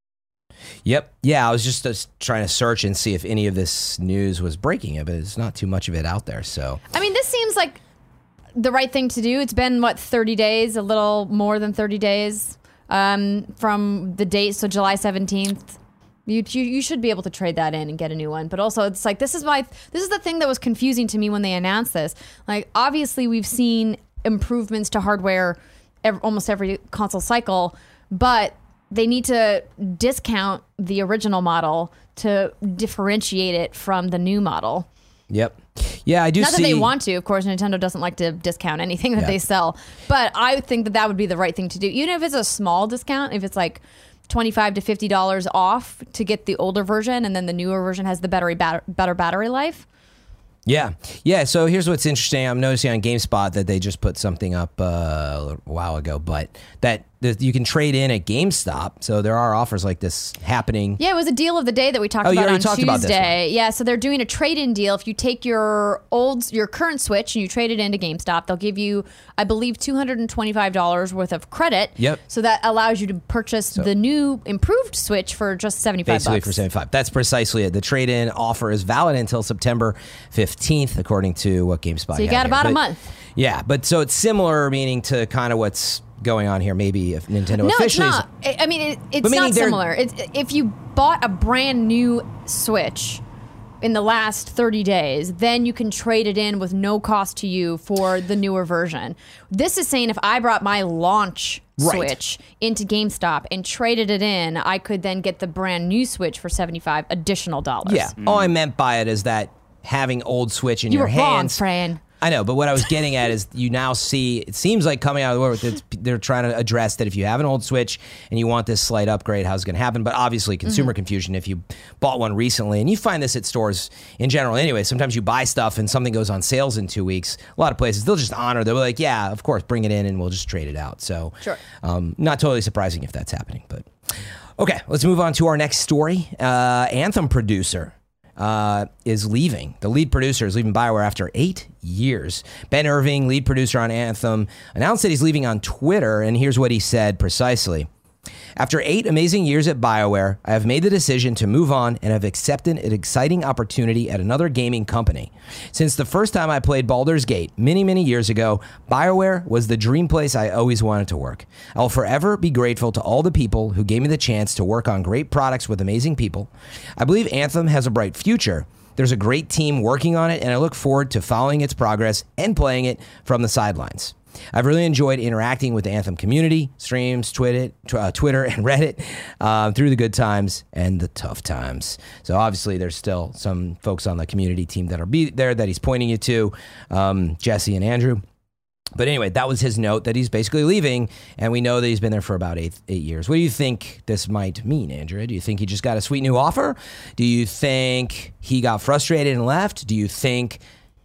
S1: Yep. Yeah, I was just uh, trying to search and see if any of this news was breaking it, but it's not too much of it out there. So
S2: I mean, this seems like the right thing to do. It's been, what, thirty days, a little more than thirty days um, from the date, so July seventeenth. You, you you should be able to trade that in and get a new one. But also, it's like, this is why, this is the thing that was confusing to me when they announced this. Like, obviously, we've seen improvements to hardware ev- almost every console cycle, but they need to discount the original model to differentiate it from the new model.
S1: Yep. Yeah, I do
S2: Not
S1: see.
S2: that they want to. Of course, Nintendo doesn't like to discount anything that
S1: Yeah.
S2: they sell. But I think that that would be the right thing to do. Even if it's a small discount, if it's like twenty-five to fifty dollars off to get the older version, and then the newer version has the battery bat- better battery life.
S1: Yeah. Yeah. So here's what's interesting. I'm noticing on GameSpot that they just put something up uh, a while ago, but that, that you can trade in at GameStop. So there are offers like this happening.
S2: Yeah, it was a deal of the day that we talked
S1: Oh, you
S2: about
S1: already
S2: on
S1: talked
S2: Tuesday.
S1: about this one.
S2: Yeah, so they're doing a trade-in deal. If you take your old, your current Switch and you trade it into GameStop, they'll give you, I believe, two hundred twenty-five dollars worth of credit.
S1: Yep.
S2: So that allows you to purchase the new improved Switch for just seventy-five
S1: Basically
S2: bucks.
S1: for seventy-five. That's precisely it. The trade-in offer is valid until September fifteenth, according to what GameSpot.
S2: So you
S1: had
S2: got
S1: here.
S2: about a
S1: But-
S2: month.
S1: Yeah, but so it's similar, meaning to kind of what's going on here. Maybe if Nintendo
S2: No, it's
S1: officially.
S2: not. I I mean, it, it's
S1: But meaning
S2: not
S1: they're-
S2: similar. It's, if you bought a brand new Switch in the last thirty days, then you can trade it in with no cost to you for the newer version. This is saying if I brought my launch
S1: Right.
S2: Switch into GameStop and traded it in, I could then get the brand new Switch for seventy-five additional dollars.
S1: Yeah. All I meant by it is that having old Switch in
S2: You
S1: your
S2: were wrong,
S1: hands.
S2: Fran.
S1: I know, but what I was getting at is you now see, it seems like coming out of the world, it's, they're trying to address that if you have an old Switch and you want this slight upgrade, how's it going to happen? But obviously consumer
S2: Mm-hmm.
S1: confusion if you bought one recently, and you find this at stores in general anyway. Sometimes you buy stuff and something goes on sales in two weeks. A lot of places, they'll just honor, they'll be like, yeah, of course, bring it in and we'll just trade it out. So
S2: Sure.
S1: um, not totally surprising if that's happening. But okay, let's move on to our next story. Uh, Anthem producer uh, is leaving. The lead producer is leaving BioWare after eight years. Ben Irving, lead producer on Anthem, announced that he's leaving on Twitter, and here's what he said precisely. After eight amazing years at BioWare, I have made the decision to move on and have accepted an exciting opportunity at another gaming company. Since the first time I played Baldur's Gate many, many years ago, BioWare was the dream place I always wanted to work. I will forever be grateful to all the people who gave me the chance to work on great products with amazing people. I believe Anthem has a bright future. There's a great team working on it, and I look forward to following its progress and playing it from the sidelines. I've really enjoyed interacting with the Anthem community, streams, Twitter, uh, Twitter and Reddit uh, through the good times and the tough times. So obviously there's still some folks on the community team that are be there that he's pointing you to, um, Jesse and Andrew. But anyway, that was his note that he's basically leaving, and we know that he's been there for about eight, eight years. What do you think this might mean, Andrew? Do you think he just got a sweet new offer? Do you think he got frustrated and left? Do you think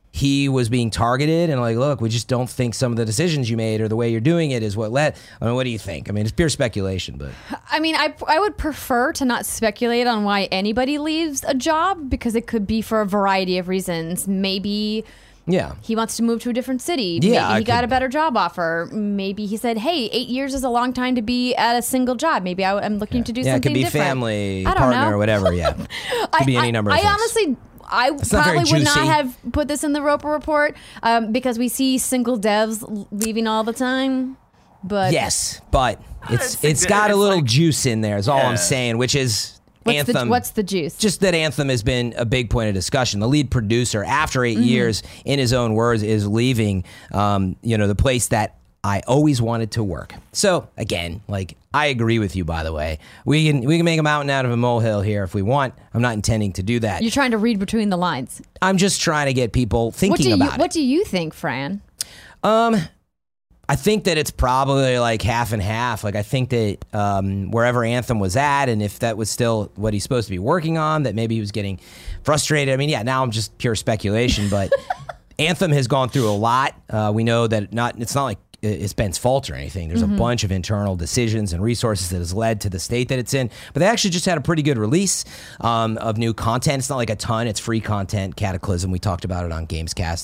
S1: he was being targeted and like, look, we just don't think some of the decisions you made or the way you're doing it is what led? I mean, what do you think? I mean, it's pure speculation, but
S2: I mean, I, I would prefer to not speculate on why anybody leaves a job because it could be for a variety of reasons. Maybe
S1: yeah.
S2: he wants to move to a different city.
S1: Yeah,
S2: Maybe
S1: I
S2: he got
S1: could-
S2: a better job offer. Maybe he said, hey, eight years is a long time to be at a single job. Maybe I, I'm looking to do
S1: Yeah, it
S2: something
S1: could be
S2: different.
S1: family,
S2: I don't
S1: partner,
S2: know.
S1: or whatever, yeah. Could
S2: I,
S1: be any
S2: I-
S1: number of
S2: I
S1: things.
S2: honestly, I
S1: not very
S2: probably would not
S1: juicy.
S2: have put this in the Roper Report um, because we see single devs l- leaving all the time. But
S1: Yes, but it's
S3: It's-
S1: it's got a
S3: it's
S1: little
S3: like-
S1: juice in there is all I'm
S3: Yeah.
S1: saying, which is
S2: what's the,
S1: Anthem.
S2: what's the juice?
S1: Just that Anthem has been a big point of discussion. The lead producer, after eight
S2: Mm-hmm.
S1: years, in his own words, is leaving. Um, you know, the place that I always wanted to work. So again, like I agree with you. By the way, we can we can make a mountain out of a molehill here if we want. I'm not intending to do that.
S2: You're trying to read between the lines.
S1: I'm just trying to get people
S2: What
S1: thinking
S2: do you
S1: about
S2: What
S1: it.
S2: do you think, Fran?
S1: Um, I think that it's probably like half and half. Like I think that um, wherever Anthem was at, and if that was still what he's supposed to be working on, that maybe he was getting frustrated. I mean, yeah, now I'm just pure speculation, but Anthem has gone through a lot. Uh, we know that not it's not like it's Ben's fault or anything. There's mm-hmm. a bunch of internal decisions and resources that has led to the state that it's in. But they actually just had a pretty good release um, of new content. It's not like a ton. It's free content, Cataclysm. We talked about it on Gamescast.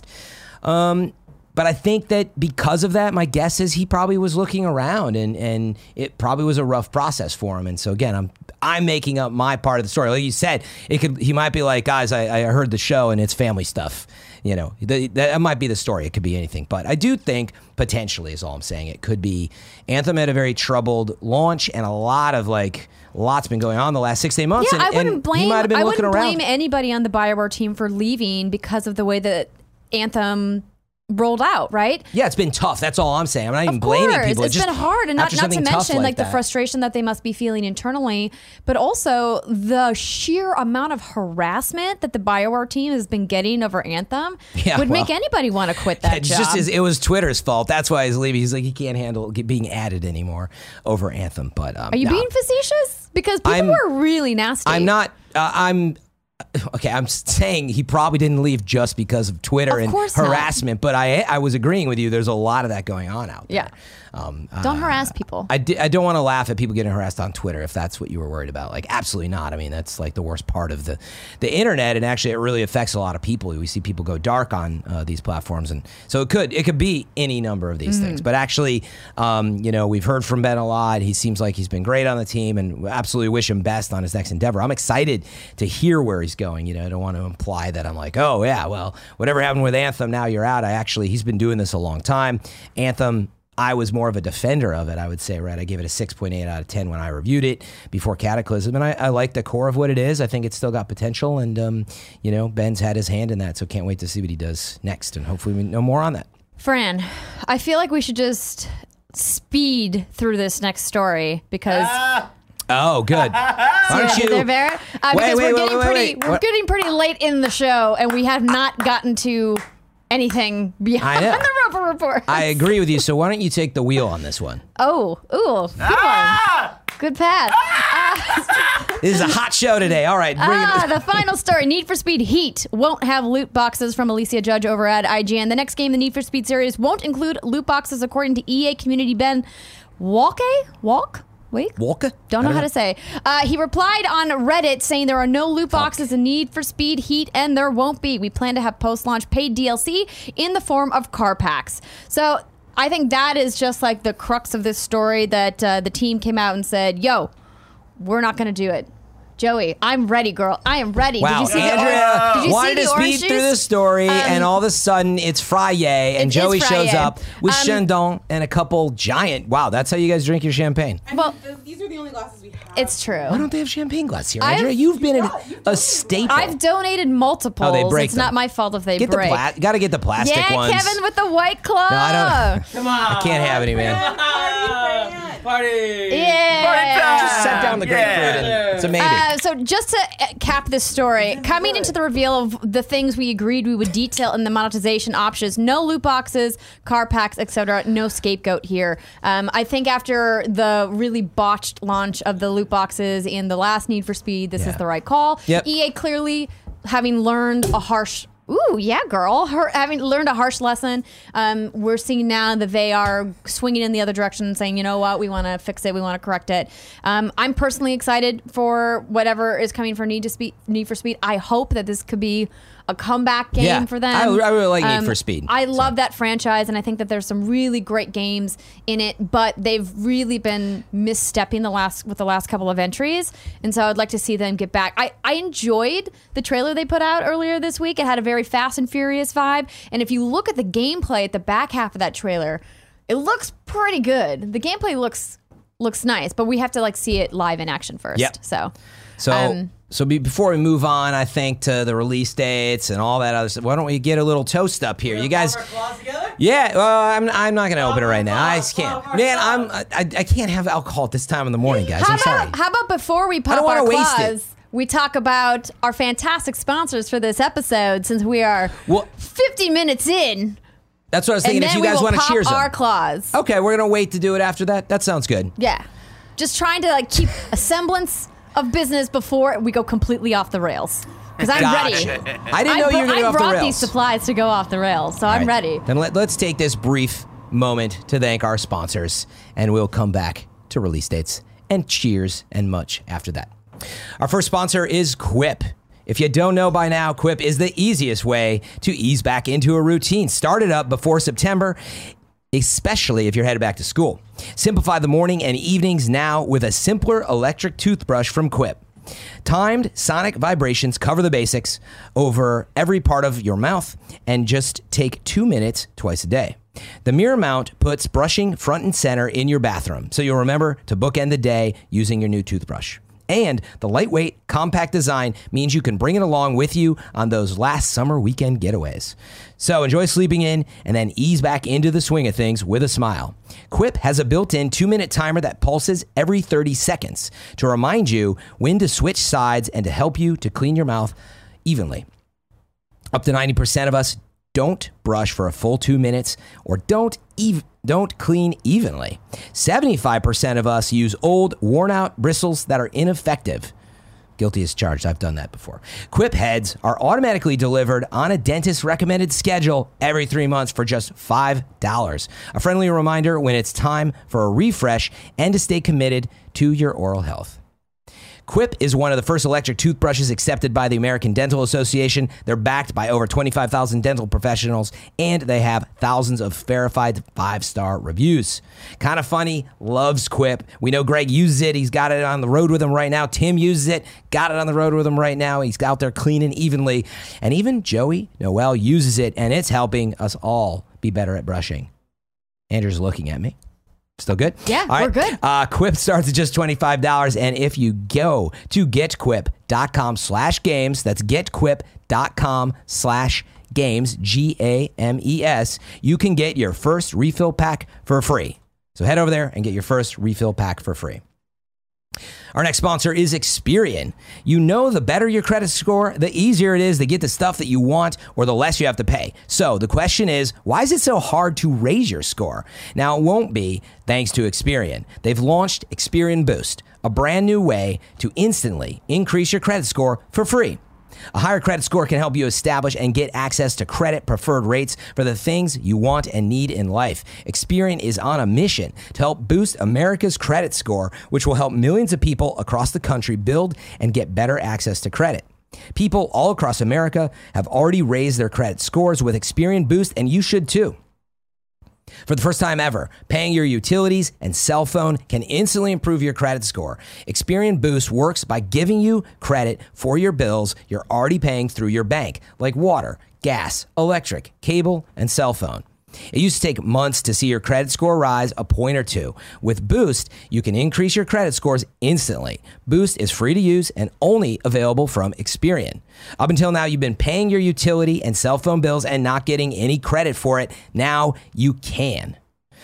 S1: Um, But I think that because of that, my guess is he probably was looking around, and, and it probably was a rough process for him. And so again, I'm I'm making up my part of the story. Like you said, it could he might be like, guys, I, I heard the show and it's family stuff. You know, the, that might be the story. It could be anything. But I do think potentially is all I'm saying. It could be Anthem had a very troubled launch, and a lot of like. Lots been going on the last six, eight months.
S2: Yeah,
S1: and,
S2: I wouldn't
S1: and
S2: blame.
S1: He might have been
S2: I
S1: looking
S2: wouldn't
S1: around.
S2: blame anybody on the BioWare team for leaving because of the way that Anthem rolled out, right?
S1: Yeah, it's been tough. That's all I'm saying. I'm not even
S2: Of
S1: blaming
S2: course,
S1: people.
S2: it's
S1: just
S2: been hard, and not,
S1: after
S2: not to
S1: something tough
S2: mention like,
S1: like
S2: the
S1: that.
S2: frustration that they must be feeling internally, but also the sheer amount of harassment that the BioWare team has been getting over Anthem
S1: Yeah,
S2: would
S1: well,
S2: make anybody want to quit that
S1: It's
S2: job.
S1: just his, it was Twitter's fault. That's why he's leaving. He's like he can't handle get- being added anymore over Anthem. But um,
S2: Are you
S1: nah.
S2: being facetious? Because people
S1: I'm-
S2: were really nasty.
S1: I'm not. Uh, I'm. Okay, I'm saying he probably didn't leave just because of Twitter
S2: Of
S1: and
S2: course not.
S1: harassment, but I I was agreeing with you. There's a lot of that going on out there.
S2: Yeah.
S1: Um,
S2: Don't
S1: uh,
S2: harass people.
S1: I, di- I don't want to laugh at people getting harassed on Twitter if that's what you were worried about. Like, absolutely not. I mean, that's like the worst part of the, the internet, and actually it really affects a lot of people. We see people go dark on uh, these platforms, and so it could it could be any number of these
S2: Mm.
S1: things. But actually, um, you know, we've heard from Ben a lot. He seems like he's been great on the team, and we absolutely wish him best on his next endeavor. I'm excited to hear where he's going. You know, I don't want to imply that I'm like, oh yeah, well, whatever happened with Anthem, now you're out. I actually, he's been doing this a long time. Anthem. I was more of a defender of it, I would say, right? I gave it a six point eight out of ten when I reviewed it before Cataclysm, and I, I like the core of what it is. I think it's still got potential, and, um, you know, Ben's had his hand in that, so can't wait to see what he does next, and hopefully we know more on that.
S2: Fran, I feel like we should just speed through this next story because...
S3: Ah!
S1: Oh, good. Why don't you...
S2: There, Barrett? Uh,
S1: Wait,
S2: because
S1: wait,
S2: we're
S1: wait,
S2: getting
S1: wait,
S2: pretty,
S1: wait.
S2: we're
S1: What?
S2: getting pretty late in the show, and we have not gotten to anything beyond
S1: I know.
S2: the Roper Report.
S1: I agree with you, so why don't you take the wheel on this one?
S2: Oh, ooh, good
S3: Ah!
S2: one. Good pass.
S1: This is a hot show today. All right, bring
S2: Ah,
S1: it.
S2: the final story. Need for Speed Heat won't have loot boxes from Alicia Judge over at I G N. The next game, the Need for Speed series, won't include loot boxes, according to E A community Ben Walke? Walk? Wait.
S1: Walker?
S2: Don't know how to say. Uh, he replied on Reddit saying there are no loot boxes in Need for Speed Heat, and there won't be. We plan to have post-launch paid D L C in the form of car packs. So I think that is just like the crux of this story, that uh, the team came out and said, yo, we're not going to do it. Joey, I'm ready, girl. I am ready.
S1: Wow,
S2: Did you see
S1: Andrea
S2: the, did you
S1: wanted
S2: see
S1: to
S2: the orange
S1: speed through
S2: juice?
S1: the story,
S2: Um,
S1: and all of a sudden it's Friday, and
S2: it is
S1: Joey shows
S2: Friday.
S1: up with
S2: Um,
S1: Chandon and a couple giant. Wow, that's how you guys drink your champagne.
S4: I mean,
S2: Well-
S4: th- these are the only glasses we have.
S2: It's true.
S1: Why don't they have champagne glass here,
S2: I've-
S1: Andrea? You've been
S4: You've
S1: a,
S4: got- you've
S1: a
S4: done
S1: staple.
S2: I've donated multiples.
S1: Oh, they break
S2: It's
S1: them.
S2: not my fault if they
S1: Get
S2: break.
S1: the pla- got to get the plastic
S2: yeah,
S1: ones.
S2: Kevin with the white claw.
S1: No, I don't.
S3: Come on.
S1: I can't have any, man.
S3: Party.
S2: Yeah.
S1: Just set down the grapefruit,
S3: Yeah.
S1: and it's a maybe.
S2: Uh, so just to uh, cap this story, coming into the reveal of the things we agreed we would detail in the monetization options, no loot boxes, car packs, et cetera, no scapegoat here. Um, I think after the really botched launch of the loot boxes in the last Need for Speed, this
S1: Yeah.
S2: is the right call.
S1: Yep.
S2: E A clearly, having learned a harsh Ooh, yeah, girl. Her, having learned a harsh lesson, um, we're seeing now that they are swinging in the other direction and saying, you know what, we want to fix it, we want to correct it. Um, I'm personally excited for whatever is coming for Need to Speed, Need for Speed. I hope that this could be a comeback game
S1: Yeah,
S2: for them.
S1: I- I really like Need
S2: Um,
S1: for Speed,
S2: I
S1: so.
S2: love that franchise, and I think that there's some really great games in it, but they've really been misstepping the last with the last couple of entries, and so I'd like to see them get back. I, I enjoyed the trailer they put out earlier this week. It had a very Fast and Furious vibe, and if you look at the gameplay at the back half of that trailer, it looks pretty good. The gameplay looks looks nice, but we have to like see it live in action first.
S1: Yep.
S2: So,
S1: So,
S2: um,
S1: so be, before we move on, I think to the release dates and all that other stuff. Why don't we get a little toast up here? You guys, yeah. Well, I'm I'm not going to open it right now. I just can't. Man, I'm I, I can't have alcohol at this time in the morning, guys.
S2: How
S1: I'm sorry.
S2: about, how about before we pop
S1: don't wanna
S2: our
S1: waste it.
S2: claws, we talk about our fantastic sponsors for this episode, since we are
S1: Well-
S2: fifty minutes in
S1: That's what I was
S2: And
S1: thinking.
S2: then
S1: If you
S2: we
S1: guys
S2: will
S1: want to
S2: pop
S1: cheers
S2: our
S1: them.
S2: claws.
S1: Okay, we're going to wait to do it after that. That sounds good.
S2: Yeah. Just trying to like keep a semblance of business before we go completely off the rails. Because I'm
S1: Gotcha.
S2: ready.
S1: I didn't know
S2: I,
S1: you were going to go
S2: I
S1: off the
S2: brought
S1: rails.
S2: these supplies to go off the rails, so
S1: All
S2: I'm
S1: right.
S2: ready.
S1: Then let, let's take this brief moment to thank our sponsors, and we'll come back to release dates and cheers and much after that. Our first sponsor is Quip. If you don't know by now, Quip is the easiest way to ease back into a routine. Start it up before September, especially if you're headed back to school. Simplify the morning and evenings now with a simpler electric toothbrush from Quip. Timed sonic vibrations cover the basics over every part of your mouth and just take two minutes twice a day. The mirror mount puts brushing front and center in your bathroom, so you'll remember to bookend the day using your new toothbrush. And the lightweight, compact design means you can bring it along with you on those last summer weekend getaways. So enjoy sleeping in and then ease back into the swing of things with a smile. Quip has a built-in two-minute timer that pulses every thirty seconds to remind you when to switch sides and to help you to clean your mouth evenly. Up to ninety percent of us don't brush for a full two minutes or don't even don't clean evenly. seventy-five percent of us use old, worn-out bristles that are ineffective. Guilty as charged. I've done that before. Quip heads are automatically delivered on a dentist-recommended schedule every three months for just five dollars. A friendly reminder when it's time for a refresh and to stay committed to your oral health. Quip is one of the first electric toothbrushes accepted by the American Dental Association. They're backed by over twenty-five thousand dental professionals, and they have thousands of verified five-star reviews. Kind of funny, loves Quip. We know Greg uses it. He's got it on the road with him right now. Tim uses it, got it on the road with him right now. He's out there cleaning evenly. And even Joey Noel uses it, and it's helping us all be better at brushing. Andrew's looking at me. Still good?
S2: Yeah,
S1: All right.
S2: we're good.
S1: Uh, Quip starts at just twenty-five dollars, and if you go to getquip.com slash games, that's getquip.com slash games, G A M E S, you can get your first refill pack for free. So head over there and get your first refill pack for free. Our next sponsor is Experian. You know, the better your credit score, the easier it is to get the stuff that you want or the less you have to pay. So the question is, why is it so hard to raise your score? Now, it won't be thanks to Experian. They've launched Experian Boost, a brand new way to instantly increase your credit score for free. A higher credit score can help you establish and get access to credit preferred rates for the things you want and need in life. Experian is on a mission to help boost America's credit score, which will help millions of people across the country build and get better access to credit. People all across America have already raised their credit scores with Experian Boost, and you should too. For the first time ever, paying your utilities and cell phone can instantly improve your credit score. Experian Boost works by giving you credit for your bills you're already paying through your bank, like water, gas, electric, cable, and cell phone. It used to take months to see your credit score rise a point or two. With Boost, you can increase your credit scores instantly. Boost is free to use and only available from Experian. Up until now, you've been paying your utility and cell phone bills and not getting any credit for it. Now you can.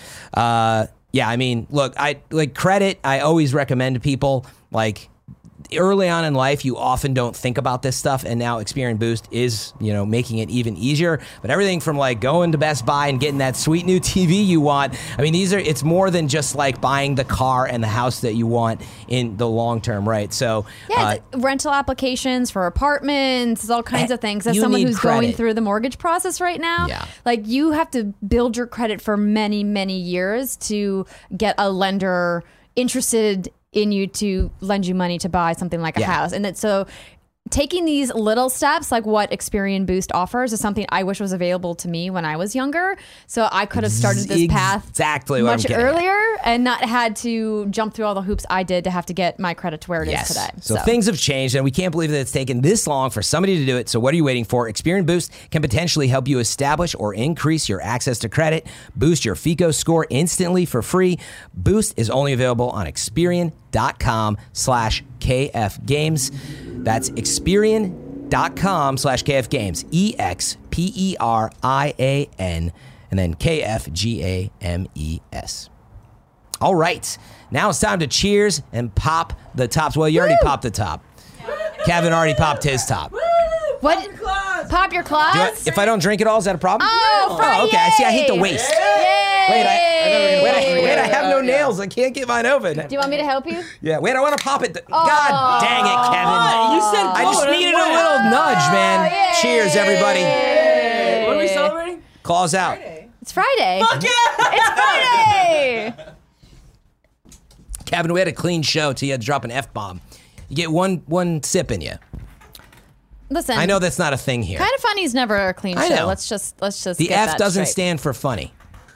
S1: Uh, yeah, I mean, look, I like credit. I always recommend to people, like, early on in life, you often don't think about this stuff, and now Experian Boost is, you know, making it even easier. But everything from like going to Best Buy and getting that sweet new T V you want, I mean, these are, it's more than just like buying the car and the house that you want in the long term, right? So
S2: Yeah,
S1: uh,
S2: rental applications for apartments, all kinds of things. As
S1: you
S2: someone
S1: need
S2: who's going
S1: credit.
S2: through the mortgage process right now,
S1: Yeah.
S2: like you have to build your credit for many, many years to get a lender interested in you to lend you money to buy something like a
S1: Yeah.
S2: house. And that so taking these little steps, like what Experian Boost offers, is something I wish was available to me when I was younger. So I could have started this path
S1: exactly what I'm
S2: much
S1: getting at.
S2: earlier and not had to jump through all the hoops I did to have to get my credit to where it is
S1: Yes.
S2: today.
S1: So, things have changed, and we can't believe that it's taken this long for somebody to do it. So what are you waiting for? Experian Boost can potentially help you establish or increase your access to credit. Boost your FICO score instantly for free. Boost is only available on Experian.com slash KF Games. That's Experian.com slash KF Games. E X P E R I A N and then K F G A M E S. All right. Now it's time to cheers and pop the tops. Well, you already popped the top. Kevin already popped his top.
S2: What? Pop your
S1: Do I-
S2: claws.
S1: if I don't drink it all, is that a problem?
S2: Oh, Friday.
S1: okay. I see. I hate the waste.
S2: Yay!
S1: Wait, I, wait, I, wait, I have no
S4: Oh, yeah.
S1: nails. I can't get mine open.
S2: Do you want me to help you?
S1: Yeah, wait, I want to pop it. God dang it, Kevin.
S4: You said
S1: I just
S4: oh,
S1: needed a
S4: what?
S1: little nudge, man.
S2: Yay.
S1: Cheers, everybody.
S4: What are we celebrating?
S1: Claws out.
S2: It's Friday.
S4: Fuck yeah!
S2: It's Friday.
S1: Kevin, we had a clean show till you had to drop an F-bomb. You get one one sip in you.
S2: Listen,
S1: I know that's not a thing here.
S2: Kind of Funny's never a clean
S1: I
S2: show.
S1: know.
S2: Let's just let's just
S1: The
S2: get
S1: F
S2: that
S1: doesn't
S2: straight.
S1: stand for funny.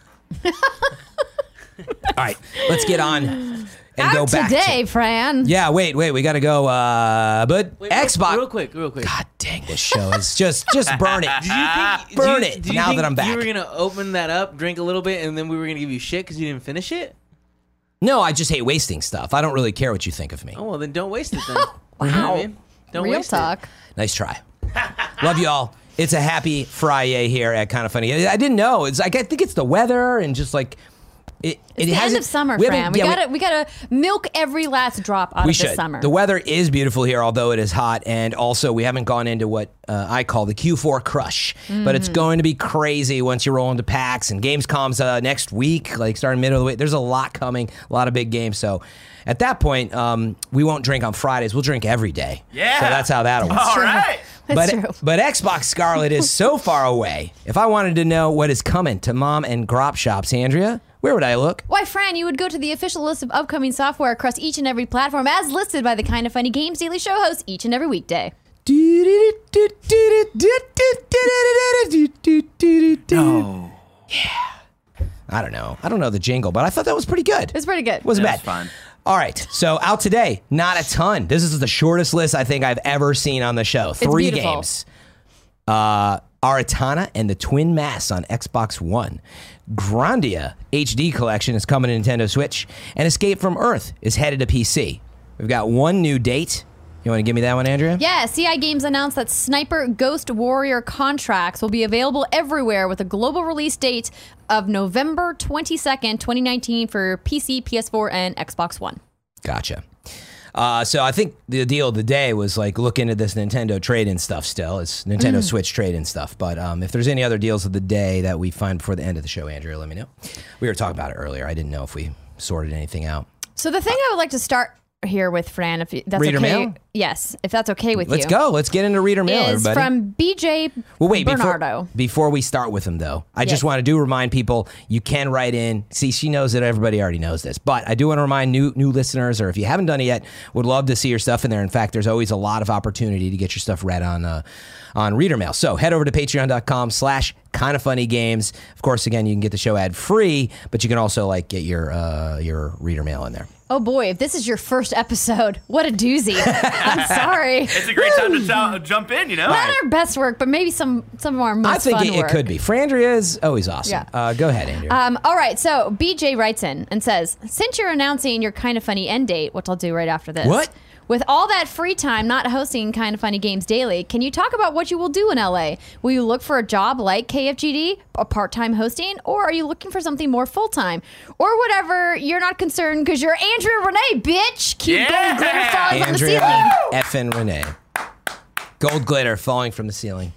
S1: All right, let's get on and
S2: Out
S1: go back
S2: today,
S1: to...
S2: Fran.
S1: Yeah, wait, wait, we got to go, uh, but
S4: Wait,
S1: Xbox...
S4: Real, real quick, real quick.
S1: God dang, this show is just, just burn it.
S4: Did you think,
S1: Burn
S4: do you,
S1: it
S4: do you
S1: now
S4: think
S1: that I'm back.
S4: You were gonna open that up, drink a little bit, and then we were gonna give you shit because you didn't finish it?
S1: No, I just hate wasting stuff. I don't really care what you think of me.
S4: Oh well, then don't waste it then. You know what I mean? Don't
S2: Real
S4: waste
S2: talk.
S1: Nice try. Love you all. It's a happy Friday here at Kind of Funny. I didn't know. It's like I think it's the weather and just like it.
S2: It's
S1: it
S2: the end
S1: hasn't-
S2: of summer,
S1: we haven't-
S2: Fran. We
S1: yeah,
S2: gotta we gotta milk every last drop out
S1: We
S2: of
S1: should.
S2: this summer.
S1: The weather is beautiful here, although it is hot, and also we haven't gone into what uh, I call the Q four crush. But it's going to be crazy once you roll into PAX and Gamescom's uh, next week, like starting middle of the week. There's a lot coming, a lot of big games. So at that point, um, we won't drink on Fridays. We'll drink every day.
S3: Yeah.
S1: So that's how that'll work.
S3: All right.
S2: That's
S1: but
S2: true.
S1: but Xbox Scarlet is so far away. If I wanted to know what is coming to mom and grop shops, Andrea, where would I look?
S2: Why, Fran, you would go to the official list of upcoming software across each and every platform as listed by the Kind of Funny Games Daily Show host each and every weekday.
S3: Oh.
S1: I don't know. I don't know the jingle, but I thought that was pretty good.
S2: It's pretty good.
S1: Wasn't
S3: That's
S1: bad.
S3: fine.
S1: All right. So out today, not a ton. This is the shortest list I think I've ever seen on the show. Three
S2: beautiful.
S1: games. Uh, Aratana and the Twin Masks on Xbox One. Grandia H D Collection is coming to Nintendo Switch. And Escape from Earth is headed to P C. We've got one new date. You want to give me that one, Andrea?
S2: Yeah, C I Games announced that Sniper Ghost Warrior contracts will be available everywhere with a global release date of November twenty-second, twenty nineteen for P C, P S four, and Xbox One.
S1: Gotcha. Uh, so I think the deal of the day was like look into this Nintendo trade-in stuff still. It's Nintendo Switch trade-in stuff. But um, if there's any other deals of the day that we find before the end of the show, Andrea, let me know. We were talking about it earlier. I didn't know if we sorted anything out.
S2: So the thing I would like to start here with, Fran, if you- that's
S1: Reader
S2: okay.
S1: mail?
S2: Yes, if that's okay with
S1: Let's
S2: you.
S1: go. Let's get into reader mail,
S2: Is
S1: everybody.
S2: from B J
S1: Well, wait,
S2: Bernardo.
S1: before, before we start with them, though, I
S2: Yes.
S1: just want to do remind people you can write in. See, she knows that everybody already knows this, but I do want to remind new new listeners, or if you haven't done it yet, would love to see your stuff in there. In fact, there's always a lot of opportunity to get your stuff read on uh, on Reader Mail. So head over to patreon.com slash kind of funny games. Of course, again, you can get the show ad free, but you can also like get your uh, your Reader Mail in there.
S2: Oh boy, if this is your first episode, what a doozy. I'm sorry.
S3: It's a great time to t- jump in, you know?
S2: Not our best work, but maybe some some of our most
S1: I think
S2: fun
S1: it, it
S2: work.
S1: could be. Frandria is always awesome.
S2: Yeah.
S1: Uh, go ahead, Andrea.
S2: Um, all right, so B J writes in and says, since you're announcing your Kind of Funny end date, which I'll do right after this.
S1: What?
S2: With all that free time not hosting Kind of Funny Games daily, can you talk about what you will do in L A? Will you look for a job like K F G D, a part-time hosting, or are you looking for something more full-time? Or whatever, you're not concerned because you're Andrea Renee, bitch! Keep
S3: Yeah!
S2: gold glitter falling from the ceiling.
S1: Andrea effing Renee. Gold glitter falling from the ceiling.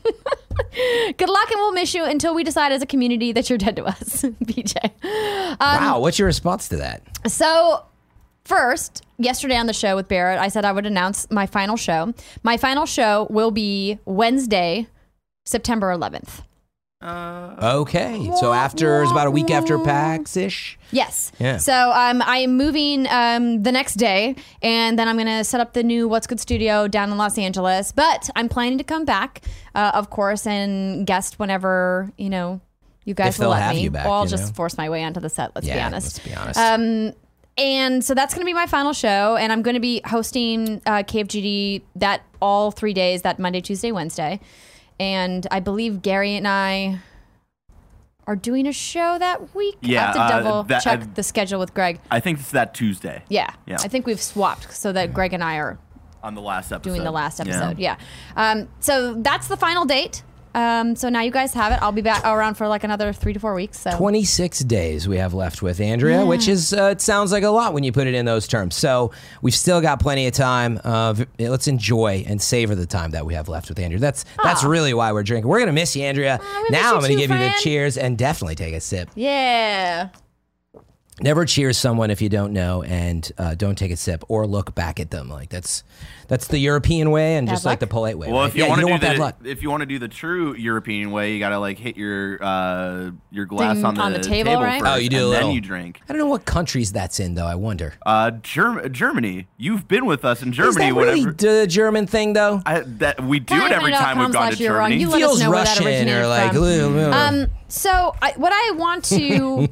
S2: Good luck, and we'll miss you until we decide as a community that you're dead to us, B J. Um,
S1: Wow, what's your response to that?
S2: So, first, yesterday on the show with Barrett, I said I would announce my final show. My final show will be Wednesday, September eleventh.
S1: Okay, so after it's about a week after PAX ish.
S2: Yes.
S1: Yeah.
S2: So um, I am moving um, the next day, and then I'm going to set up the new What's Good studio down in Los Angeles. But I'm planning to come back, uh, of course, and guest whenever, you know, you guys
S1: If
S2: will
S1: they'll
S2: let
S1: have
S2: me.
S1: you back,
S2: or I'll
S1: you
S2: just
S1: know?
S2: force my way onto the set, let's be
S1: Yeah,
S2: honest.
S1: let's be honest.
S2: Um, and so that's going to be my final show, and I'm going to be hosting uh, K F G D that all three days, that Monday, Tuesday, Wednesday. And I believe Gary and I are doing a show that week.
S3: Yeah,
S2: I have to
S3: uh,
S2: double
S3: that-
S2: check
S3: I-
S2: the schedule with Greg.
S3: I think it's that Tuesday.
S2: Yeah.
S3: Yeah.
S2: I think we've swapped so that Greg and I are
S3: On the last episode.
S2: doing the last episode. Yeah. Um, so that's the final date. Um, so now you guys have it. I'll be back around for like another three to four weeks. So
S1: twenty-six days we have left with Andrea, which is, uh, it sounds like a lot when you put it in those terms. So we've still got plenty of time. Uh, v- let's enjoy and savor the time that we have left with Andrea. That's that's
S2: Aw.
S1: really why we're drinking. We're going to miss you, Andrea.
S2: Aw, we miss
S1: now
S2: you
S1: I'm going to
S2: too,
S1: give you the
S2: Fran.
S1: cheers and definitely take a sip.
S2: yeah.
S1: Never cheers someone if you don't know, and uh, don't take a sip or look back at them. Like that's that's the European way, and
S2: Bad
S1: just like
S2: luck?
S1: the polite way.
S3: Well,
S1: right?
S3: if you
S1: Yeah,
S3: want to
S1: don't
S3: do
S1: want bad
S3: the
S1: luck.
S3: if you want to do the true European way, you gotta like hit your uh, your glass
S2: Thing
S3: on the,
S2: on the table, right?
S3: first,
S1: Oh, you do
S3: and
S1: a
S3: then
S1: little.
S3: you drink.
S1: I don't know what countries that's in, though. I wonder.
S3: Uh, Germ- Germany, you've been with us in
S1: Is
S3: Germany.
S1: that really
S3: whatever.
S1: the German thing, though?
S3: I, that we do it every time we've gone to
S2: You're wrong.
S3: Germany.
S2: You let us
S1: Feels
S2: know where that
S1: Russian
S2: originated
S1: or like.
S2: from. Um, so I, what I want to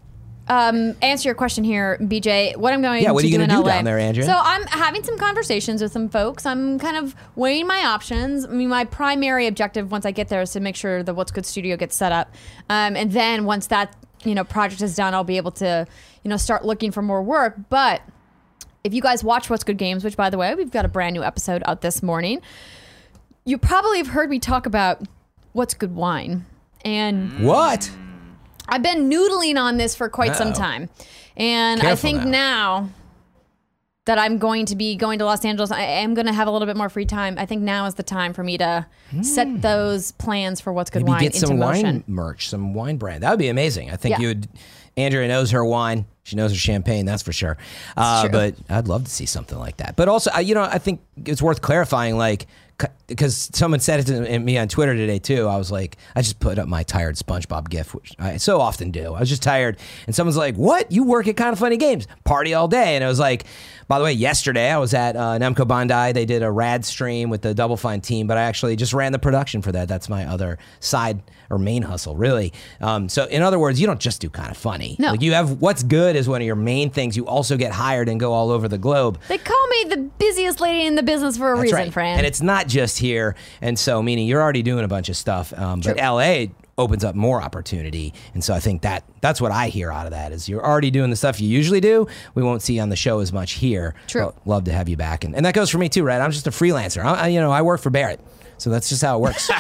S2: um, answer your question here, B J. What I'm going
S1: Yeah, what
S2: to
S1: are you
S2: do
S1: gonna
S2: in
S1: do
S2: L A.
S1: down there, Andrea?
S2: So I'm having some conversations with some folks. I'm kind of weighing my options. I mean, my primary objective once I get there is to make sure the What's Good studio gets set up, um, and then once that you know project is done, I'll be able to you know start looking for more work. But if you guys watch What's Good Games, which by the way, we've got a brand new episode out this morning, you probably have heard me talk about What's Good Wine. And
S1: What?
S2: I've been noodling on this for quite some
S1: Uh-oh.
S2: time. And I
S1: Careful
S2: think
S1: now.
S2: now that I'm going to be going to Los Angeles, I am going to have a little bit more free time. I think now is the time for me to set those plans for What's Good
S1: Maybe
S2: Wine
S1: get
S2: into
S1: some
S2: motion.
S1: wine merch, some wine brand. That would be amazing. I think
S2: Yeah.
S1: you would. Andrea knows her wine. She knows her champagne. That's for sure. Uh,
S2: true.
S1: but I'd love to see something like that. But also, I- you know, I think it's worth clarifying, like, because someone said it to me on Twitter today too. I was like, I just put up my tired SpongeBob gif, which I so often do. I was just tired, and someone's like, "What? You work at Kind of Funny Games? Party all day?" And I was like, by the way, yesterday I was at uh, Namco Bandai. They did a rad stream with the Double Fine team, but I actually just ran the production for that. That's my other side or main hustle, really. Um, so in other words, you don't just do Kind of Funny.
S2: No.
S1: Like you have What's Good is one of your main things. You also get hired and go all over the globe.
S2: They call me the busiest lady in the business for a
S1: That's
S2: reason,
S1: right.
S2: Fran.
S1: And it's not just here. And so, meaning you're already doing a bunch of stuff, um, but L A opens up more opportunity. And so I think that that's what I hear out of that is you're already doing the stuff you usually do. We won't see you on the show as much here.
S2: True.
S1: But love to have you back. And, and that goes for me too, right? I'm just a freelancer. I, I, you know, I work for Barrett. So that's just how it works.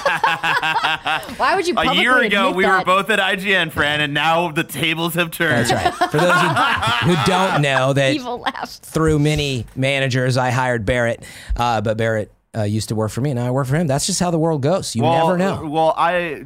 S2: Why would you
S3: A
S2: publicly
S3: year ago,
S2: admit
S3: we
S2: that?
S3: were both at I G N, Fran, and now the tables have turned.
S1: That's right. For those who, who don't know that
S2: Evil laughs.
S1: through many managers, I hired Barrett, uh, but Barrett uh, used to work for me, and now I work for him. That's just how the world goes. You
S3: well,
S1: never know.
S3: Well, I,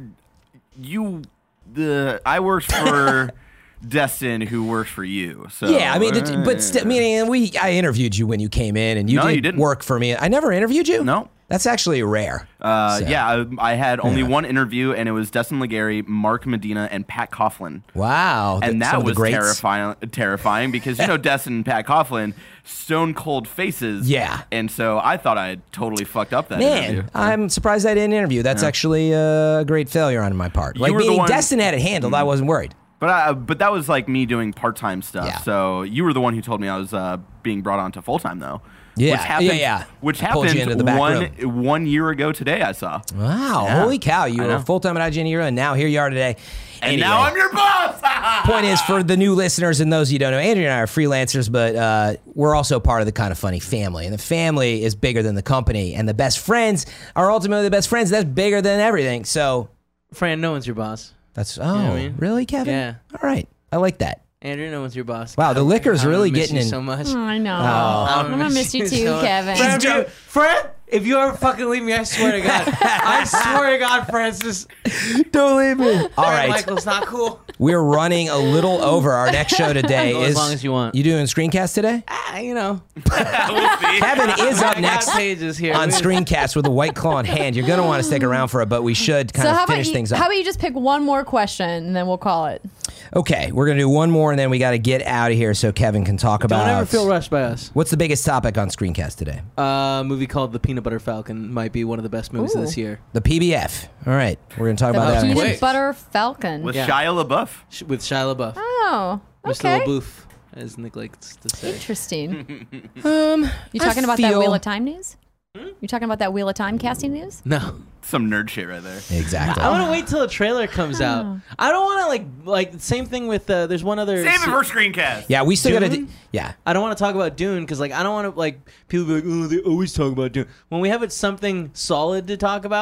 S3: you, the I worked for Destin, who works for you. So
S1: Yeah, I mean, it- but st- meaning we, I interviewed you when you came in, and you
S3: No,
S1: did
S3: you didn't.
S1: work for me. I never interviewed you.
S3: No.
S1: That's actually rare.
S3: Uh,
S1: So,
S3: yeah, I, I had only
S1: Yeah.
S3: one interview, and it was Destin Legary, Mark Medina, and Pat Coughlin.
S1: Wow,
S3: And
S1: the- some
S3: that
S1: of the
S3: was
S1: greats.
S3: terrifying, terrifying because you know Destin and Pat Coughlin, stone cold faces.
S1: Yeah.
S3: and so I thought I had totally fucked up that
S1: Man,
S3: interview.
S1: I'm surprised I didn't interview. That's actually a great failure on my part. Like
S3: were the
S1: meaning
S3: one-
S1: Destin had it handled. I wasn't worried.
S3: But I, but that was like me doing part time stuff.
S1: Yeah.
S3: So you were the one who told me I was uh, being brought on to full time though.
S1: Yeah,
S3: which happened,
S1: yeah, yeah.
S3: Which
S1: I pulled you
S3: happened
S1: into the back
S3: one
S1: room.
S3: one year ago today. I saw.
S1: Wow,
S3: Yeah.
S1: holy cow! You
S3: I
S1: were
S3: know.
S1: full time at I G N Hero, and now here you are today.
S3: And now
S1: Anyway.
S3: I'm your boss.
S1: Point is, for the new listeners and those you don't know, Andrea and I are freelancers, but uh, we're also part of the Kind of Funny family. And the family is bigger than the company. And the best friends are ultimately the best friends. That's bigger than everything. So
S4: Fran, no one's your boss.
S1: that's, oh,
S4: what I mean?
S1: really, Kevin?
S4: Yeah.
S1: All right. I like that.
S4: Andrew, no one's your boss.
S1: Wow, the
S4: I'm-
S1: liquor's
S4: I'm
S1: really
S4: gonna miss
S1: getting
S4: you
S1: in-
S4: so much.
S2: Oh, I know.
S1: Oh.
S2: I'm gonna miss you too,
S4: so much.
S2: Kevin.
S4: Fran,
S1: He's
S4: if you- Fran, if you ever fucking leave me, I swear to God, I swear to God, Francis.
S1: Don't leave me. All
S4: Fran
S1: right.
S4: Michael's not cool.
S1: We're running a little over. Our next show today
S4: Go
S1: is.
S4: as long as you want.
S1: You doing Screencast today?
S4: Ah, you know.
S3: We'll see.
S1: Kevin is up
S4: I got
S1: next
S4: pages here.
S1: on
S4: We-
S1: Screencast with a white claw in hand. You're going to want to stick around for it, but we should kind
S2: So
S1: of
S2: how about
S1: finish
S2: you,
S1: things up.
S2: how about you just pick one more question and then we'll call it.
S1: Okay, we're going to do one more, and then we got to get out of here so Kevin can talk about.
S4: Don't ever feel rushed by us.
S1: What's the biggest topic on Screencast today?
S4: Uh, a movie called The Peanut Butter Falcon might be one of the best movies of
S2: Ooh.
S4: this year.
S1: The P B F. All right, we're going to talk
S2: The
S1: about that.
S2: peanut
S1: next.
S4: Wait.
S2: butter falcon.
S3: With
S4: Yeah.
S3: Shia LaBeouf.
S4: Sh- With Shia LaBeouf.
S2: Oh,
S4: Mister
S2: okay.
S4: LaBeouf, as Nick likes to say.
S2: Interesting.
S1: Um,
S2: You
S1: I
S2: talking about that
S1: feel-
S2: Wheel of Time news? You talking about that Wheel of Time casting news?
S4: No.
S3: Some nerd shit right there.
S1: Exactly.
S4: I want to wait till the trailer comes
S2: Oh.
S4: out. I don't want to like like same thing with uh, there's one other.
S3: Save it for screencast.
S1: Yeah, we still got to.
S4: Dune?
S1: Yeah.
S4: I don't want to talk about Dune because like I don't want to like people be like oh they always talk about Dune when we have it something solid to talk about.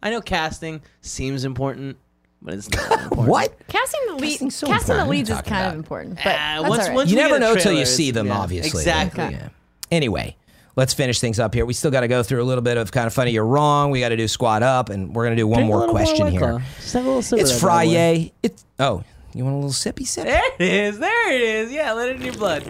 S4: I know casting seems important, but it's not that important.
S1: What?
S2: Casting the lead,
S1: Casting's so
S2: casting the
S1: important.
S2: leads
S1: What
S2: is
S1: are you
S2: kind
S1: talking
S2: of
S1: about?
S2: important. But
S4: Uh,
S2: that's
S4: once-
S2: all right.
S4: once
S1: You
S4: we
S1: never
S4: get a
S1: know till
S4: trailer,
S1: you see
S4: it's-
S1: them,
S4: yeah,
S1: obviously.
S4: Exactly.
S2: Okay.
S1: Yeah. Anyway, let's finish things up here. We still got to go through a little bit of kind of funny you're wrong. We got to do squad up, and we're gonna do one
S4: Drink a
S1: more
S4: little
S1: question
S4: White
S1: here.
S4: Claw. Just have a little sip of
S1: It's
S4: that bad boy.
S1: Friday. It's oh, you want a little sippy sip?
S4: There it is. There it is. Yeah, let it in your blood.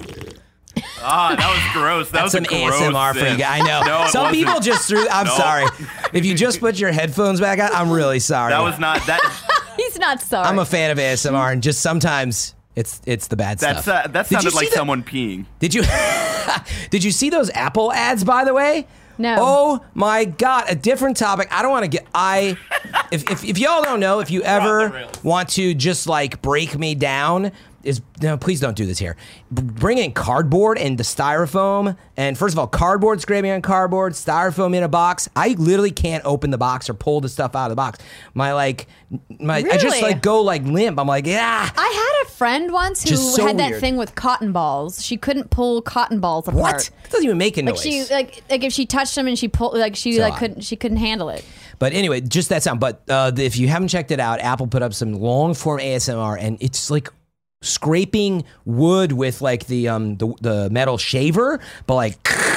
S3: Ah, that was gross. That was
S1: Some
S3: a
S1: A
S3: gross
S1: S M R for you
S3: sip.
S1: guys. I know.
S3: No, it
S1: Some
S3: wasn't.
S1: people just threw. I'm
S3: No.
S1: sorry. If you just put your headphones back on, I'm really sorry.
S3: That was not that.
S2: He's not sorry.
S1: I'm a fan of A S M R, and just sometimes it's it's the bad
S3: That's
S1: stuff.
S3: uh, that
S1: Did you
S3: sounded
S1: see
S3: like
S1: the-
S3: someone peeing.
S1: Did you did you see those Apple ads, by the way?
S2: No.
S1: Oh my God! A different topic. I don't want to get. I if, if if y'all don't know, if you ever want to just like break me down, is no, please don't do this here. B- Bring in cardboard and the styrofoam. And first of all, cardboard scraping on cardboard, styrofoam in a box. I literally can't open the box or pull the stuff out of the box. My like, my I just
S2: Really?
S1: like go like limp. I'm like, yeah.
S2: I had a friend once who
S1: Just so
S2: had that
S1: weird.
S2: thing with cotton balls. She couldn't pull cotton balls apart.
S1: What? That doesn't even make a
S2: Like
S1: noise.
S2: she like like if she touched them and she pulled like she
S1: So
S2: like
S1: odd.
S2: couldn't she couldn't handle it.
S1: But anyway, just that sound. But uh, if you haven't checked it out, Apple put up some long form A S M R, and it's like scraping wood with like the um the, the metal shaver, but like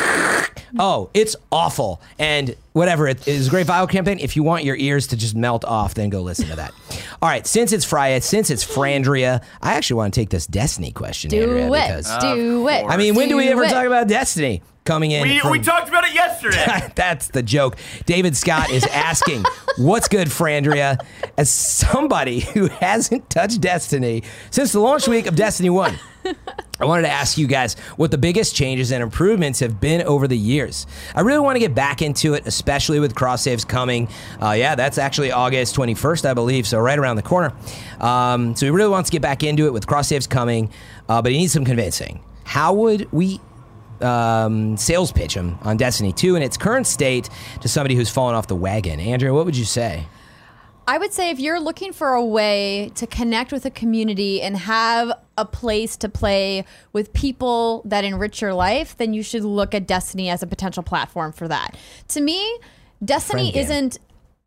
S1: oh, it's awful. And whatever, it is a great viral campaign. If you want your ears to just melt off, then go listen to that. All right, since it's Friday, since it's Frandria, I actually want to take this Destiny question,
S2: Do
S1: Andrea,
S2: it.
S1: because
S2: Do it.
S1: I mean, when do we
S2: Do
S1: ever
S2: it.
S1: talk about Destiny coming in?
S3: We,
S1: from-
S3: we talked about it yesterday.
S1: That's the joke. David Scott is asking, what's good, Frandria? As somebody who hasn't touched Destiny since the launch week of Destiny one, I wanted to ask you guys what the biggest changes and improvements have been over the years. I really want to get back into it, especially with cross saves coming. Uh, yeah, that's actually August twenty-first, I believe, so right around the corner. Um, so he really wants to get back into it with cross saves coming, uh, but he needs some convincing. How would we um, sales pitch him on Destiny two in its current state to somebody who's fallen off the wagon? Andrea, what would you say?
S2: I would say if you're looking for a way to connect with a community and have a place to play with people that enrich your life, then you should look at Destiny as a potential platform for that. To me, Destiny
S1: Friend game.
S2: isn't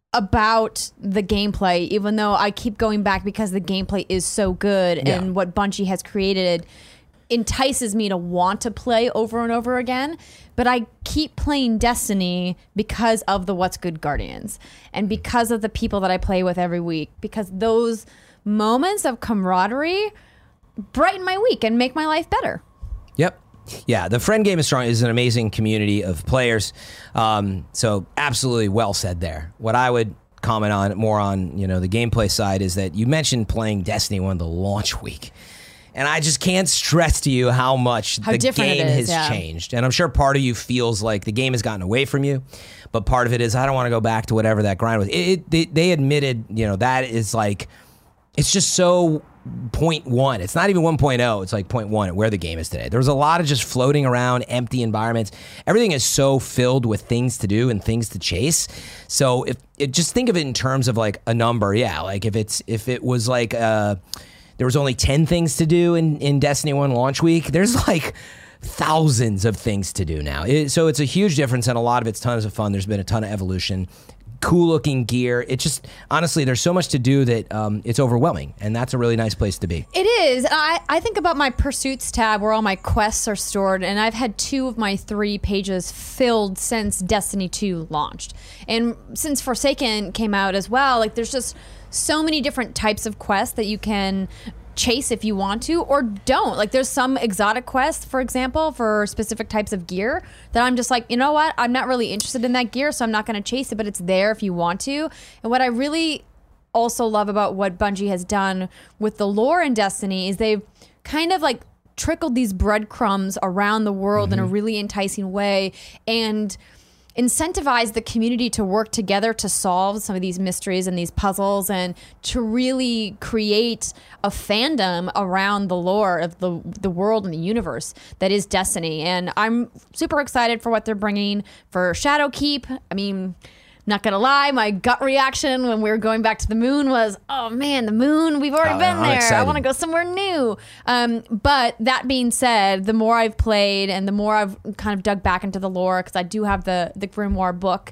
S2: about the gameplay, even though I keep going back because the gameplay is so good
S1: Yeah.
S2: and what Bungie has created entices me to want to play over and over again. But I keep playing Destiny because of the What's Good Guardians and because of the people that I play with every week, because those moments of camaraderie brighten my week and make my life better.
S1: Yep. Yeah, the friend game is strong. Is an amazing community of players. Um, so absolutely well said there. What I would comment on more on, you know, the gameplay side is that you mentioned playing Destiny one the launch week. And I just can't stress to you how much
S2: How
S1: the
S2: different it
S1: game
S2: is,
S1: has
S2: yeah.
S1: changed. And I'm sure part of you feels like the game has gotten away from you, but part of it is I don't want to go back to whatever that grind was. It, it, they, they admitted, you know, that is like, it's just so point one. It's not even one point oh. It's like point one at where the game is today. There's a lot of just floating around empty environments. Everything is so filled with things to do and things to chase. So if it, just think of it in terms of like a number. Yeah. Like if it's, if it was like, uh, there was only ten things to do in, in Destiny one launch week, there's like thousands of things to do now. It, so it's a huge difference, and a lot of it's tons of fun. There's been a ton of evolution, cool looking gear. It just, honestly, there's so much to do that um, it's overwhelming, and that's a really nice place to be.
S2: It is. And I, I think about my pursuits tab where all my quests are stored, and I've had two of my three pages filled since Destiny two launched. And since Forsaken came out as well, like there's just so many different types of quests that you can chase if you want to or don't. Like there's some exotic quests, for example, for specific types of gear that I'm just like, you know what? I'm not really interested in that gear, so I'm not going to chase it, but it's there if you want to. And what I really also love about what Bungie has done with the lore in Destiny is they've kind of like trickled these breadcrumbs around the world mm-hmm. in a really enticing way and incentivize the community to work together to solve some of these mysteries and these puzzles and to really create a fandom around the lore of the the world and the universe that is Destiny. And I'm super excited for what they're bringing for Shadowkeep. I mean, not gonna lie, my gut reaction when we were going back to the moon was, oh man, the moon, we've already
S1: Oh,
S2: been
S1: I'm
S2: there.
S1: excited.
S2: I want to go somewhere new. Um, but that being said, the more I've played and the more I've kind of dug back into the lore, because I do have the, the Grimoire book,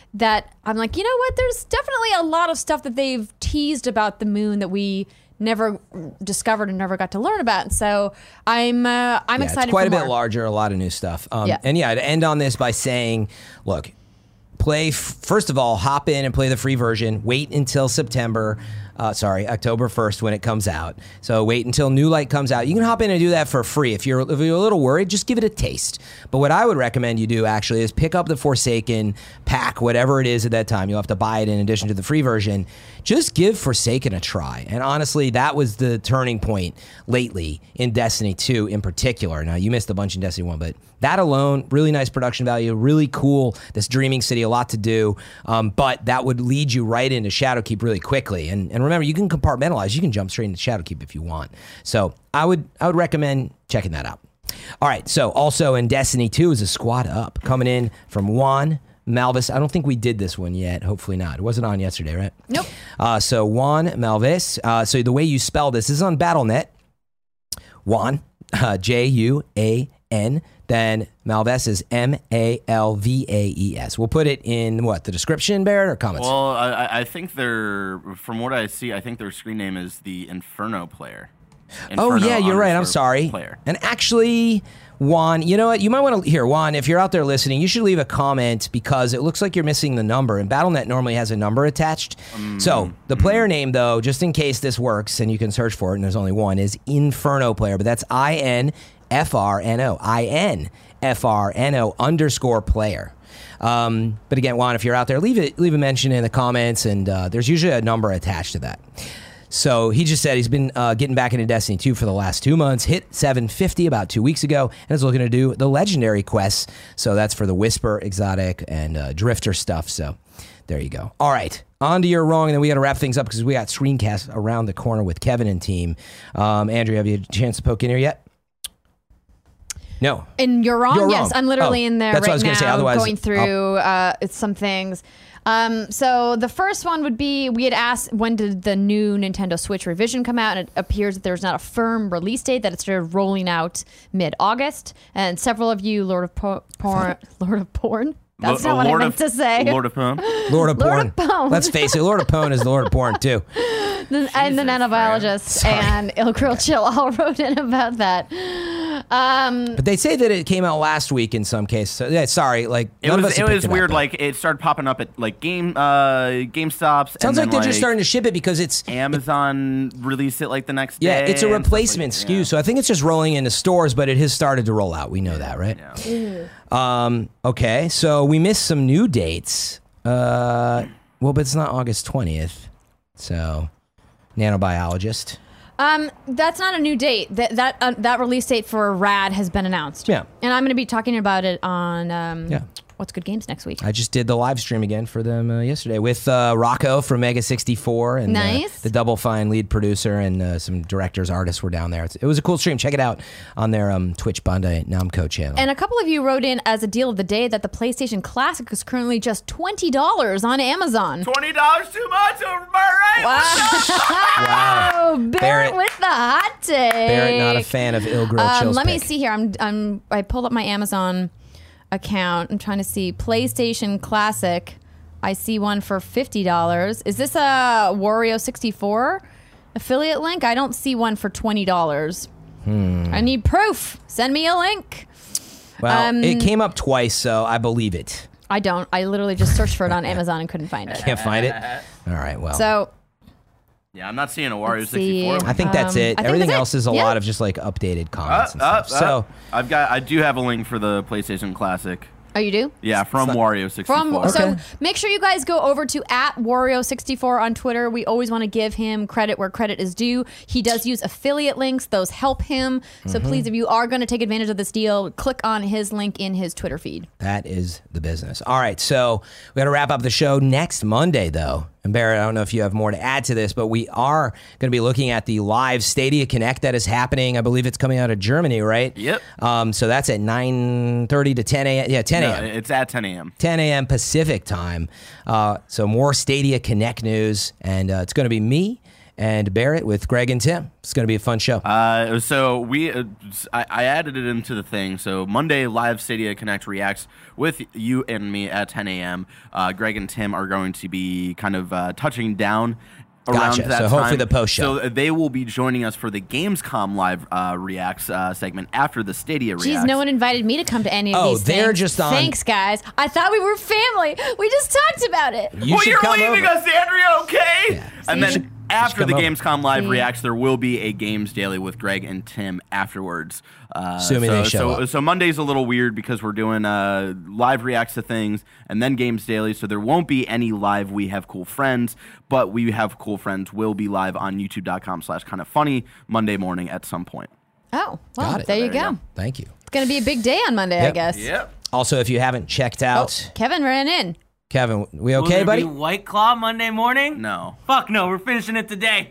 S2: that I'm like, you know what? There's definitely a lot of stuff that they've teased about the moon that we never discovered and never got to learn about. And so I'm uh, I'm
S1: Yeah,
S2: excited.
S1: It's quite
S2: for
S1: a bit
S2: more.
S1: larger, a lot of new stuff. Um,
S2: Yeah.
S1: And yeah, to end on this by saying, look, play, f- first of all, hop in and play the free version. Wait until September, uh, sorry, October first when it comes out. So wait until New Light comes out. You can hop in and do that for free. If you're, if you're a little worried, just give it a taste. But what I would recommend you do actually is pick up the Forsaken pack, whatever it is at that time. You'll have to buy it in addition to the free version. Just give Forsaken a try. And honestly, that was the turning point lately in Destiny two in particular. Now, you missed a bunch in Destiny one, but that alone, really nice production value, really cool. This Dreaming City, a lot to do. Um, but that would lead you right into Shadowkeep really quickly. And, and remember, you can compartmentalize. You can jump straight into Shadowkeep if you want. So I would I would recommend checking that out. All right, so also in Destiny two is a squad up coming in from Juan Malvis. I don't think we did this one yet. Hopefully not. It wasn't on yesterday, right?
S2: Nope.
S1: Uh, so Juan Malvis. Uh, so the way you spell this, this is on Battle dot net. Juan, uh, J U A N. Then Malves is M A L V A E S. We'll put it in, what, the description, Barrett, or comments?
S3: Well, I, I think they're, from what I see, I think their screen name is the Inferno player.
S1: Oh,
S3: Inferno
S1: yeah, you're right. I'm
S3: underscore
S1: sorry.
S3: Player.
S1: And actually, Juan, you know what? You might want to, here, Juan, if you're out there listening, you should leave a comment because it looks like you're missing the number. And Battle dot net normally has a number attached.
S3: Mm,
S1: so the player name, though, just in case this works and you can search for it, and there's only one, is Inferno Player. But that's I N F R N O. I N F R N O underscore player. Um, but again, Juan, if you're out there, leave it, leave a mention in the comments, and uh, there's usually a number attached to that. So he just said he's been uh, getting back into Destiny two for the last two months, hit seven fifty about two weeks ago, and is looking to do the legendary quests. So that's for the Whisper, Exotic, and uh, Drifter stuff. So there you go. All right, on to your wrong, and then we got to wrap things up because we got screencasts around the corner with Kevin and team. Um, Andrew, have you had a chance to poke in here yet? No.
S2: And you're wrong.
S1: You're
S2: yes,
S1: wrong.
S2: I'm literally
S1: Oh,
S2: in there
S1: that's what I
S2: right
S1: was gonna
S2: now,
S1: say. Otherwise,
S2: going through uh, some things. Um, so the first one would be, we had asked when did the new Nintendo Switch revision come out, and it appears that there's not a firm release date, that it started rolling out mid-August. And several of you, Lord of Po- Porn, Lord of Porn. That's
S3: Lo-
S2: not what
S3: Lord
S2: I meant
S3: of,
S2: to say.
S3: Lord of Pwn.
S1: Lord of
S2: Lord
S1: Porn.
S2: of Porn.
S1: Let's face it, Lord of Porn is the Lord of Porn, too.
S2: The- and the
S3: Jesus,
S2: nanobiologist and Il Grill Chill all wrote in about that. Um,
S1: But they say that it came out last week in some cases. So, yeah, sorry, like
S3: It
S1: none of
S3: was
S1: us
S3: it
S1: have picked
S3: was
S1: up,
S3: weird.
S1: though.
S3: Like it started popping up at like game uh GameStops.
S1: Sounds
S3: and
S1: like
S3: then,
S1: they're just starting to ship it because it's
S3: Amazon released it like the next
S1: yeah,
S3: day.
S1: it's a
S3: and stuff
S1: replacement
S3: like-
S1: S K U.
S3: yeah.
S1: So I think it's just rolling into stores, but it has started to roll out. We know that, right?
S3: Yeah.
S1: Um, okay, so we missed some new dates. Uh, well, but it's not August twentieth. So, nanobiologist.
S2: Um, that's not a new date. That that uh, that release date for Rad has been announced.
S1: Yeah.
S2: and I'm going to be talking about it on um,
S1: Yeah.
S2: What's Good Games next week.
S1: I just did the live stream again for them uh, yesterday with uh, Rocco from Mega sixty-four and uh,
S2: Nice.
S1: the Double Fine lead producer and uh, some directors, artists were down there. It's, it was a cool stream. Check it out on their um, Twitch Bandai Namco channel.
S2: And a couple of you wrote in as a deal of the day that the PlayStation Classic is currently just twenty dollars on Amazon.
S3: Twenty dollars too much over right?
S1: wow.
S2: Oh, Barrett,
S1: Barrett-
S2: with the hot take.
S1: Barrett, not a fan of Il Grill
S2: Um,
S1: Chill's
S2: let me
S1: pick.
S2: see here. I'm I'm I pulled up my Amazon account. I'm trying to see PlayStation Classic. I see one for fifty dollars. Is this a Wario sixty-four affiliate link? I don't see one for twenty dollars.
S1: Hmm.
S2: I need proof. Send me a link.
S1: Well,
S2: um,
S1: it came up twice, so I believe it.
S2: I don't. I literally just searched for it on Amazon and couldn't find it.
S1: Can't find it? All right, well.
S2: So
S3: Yeah, I'm not seeing a Wario
S2: Let's see.
S3: sixty-four.
S1: I think that's
S2: Um,
S1: it.
S2: I think
S1: Everything
S2: that's it.
S1: else is a
S2: Yeah.
S1: lot of just like updated
S3: Uh,
S1: comments and
S3: uh,
S1: stuff.
S3: uh,
S1: So,
S3: I've got I do have a link for the PlayStation Classic.
S2: oh, you do?
S3: Yeah, from Wario sixty-four.
S2: From so
S1: Okay.
S2: make sure you guys go over to at Wario sixty-four on Twitter. We always want to give him credit where credit is due. He does use affiliate links; those help him. So
S1: Mm-hmm.
S2: please, if you are going to take advantage of this deal, click on his link in his Twitter feed.
S1: that is the business. All right, so we got to wrap up the show next Monday, though. And Barrett, I don't know if you have more to add to this, but we are going to be looking at the live Stadia Connect that is happening. I believe it's coming out of Germany, right?
S3: Yep.
S1: Um, so that's at nine thirty to ten a.m. Yeah, ten
S3: No,
S1: a.m.
S3: it's at ten a.m.
S1: ten a.m. Pacific time. Uh, so more Stadia Connect news, and uh, it's going to be me and Barrett with Greg and Tim. It's going to be a fun show.
S3: Uh, so we, uh, I, I added it into the thing. So Monday, Live Stadia Connect reacts with you and me at ten a.m. Uh, Greg and Tim are going to be kind of uh, touching down around
S1: Gotcha.
S3: that
S1: So
S3: time.
S1: hopefully the post show.
S3: So they will be joining us for the Gamescom Live uh, Reacts uh, segment after the Stadia Reacts.
S2: Jeez, no one invited me to come to any of
S1: Oh,
S2: these
S1: they're
S2: things.
S1: just on-
S2: Thanks, guys. I thought we were family. We just talked about it.
S1: You
S3: well,
S1: should
S3: you're
S1: come
S3: leaving
S1: over.
S3: us, Andrea, okay?
S1: Yeah.
S3: And
S1: You
S3: then
S1: should-
S3: after
S1: come
S3: the
S1: over.
S3: Gamescom Live
S2: See?
S3: Reacts, there will be a Games Daily with Greg and Tim afterwards. Uh,
S1: Assuming
S3: so,
S1: they show
S3: so,
S1: up.
S3: so Monday's a little weird because we're doing uh, live reacts to things and then Games Daily, so there won't be any live We Have Cool Friends, but We Have Cool Friends will be live on youtube.com slash kind of funny Monday morning at some point.
S2: Oh, well,
S1: Got it.
S2: there you
S3: There you
S2: go.
S3: go.
S1: Thank you.
S2: It's going to be a big day on Monday, I
S1: Yep.
S2: guess.
S3: Yep.
S1: Also, if you haven't checked out,
S2: Oh, Kevin ran in.
S1: Kevin, we
S4: Will
S1: okay,
S4: there
S1: buddy?
S4: be White Claw Monday morning?
S3: No.
S4: Fuck no, we're finishing it today.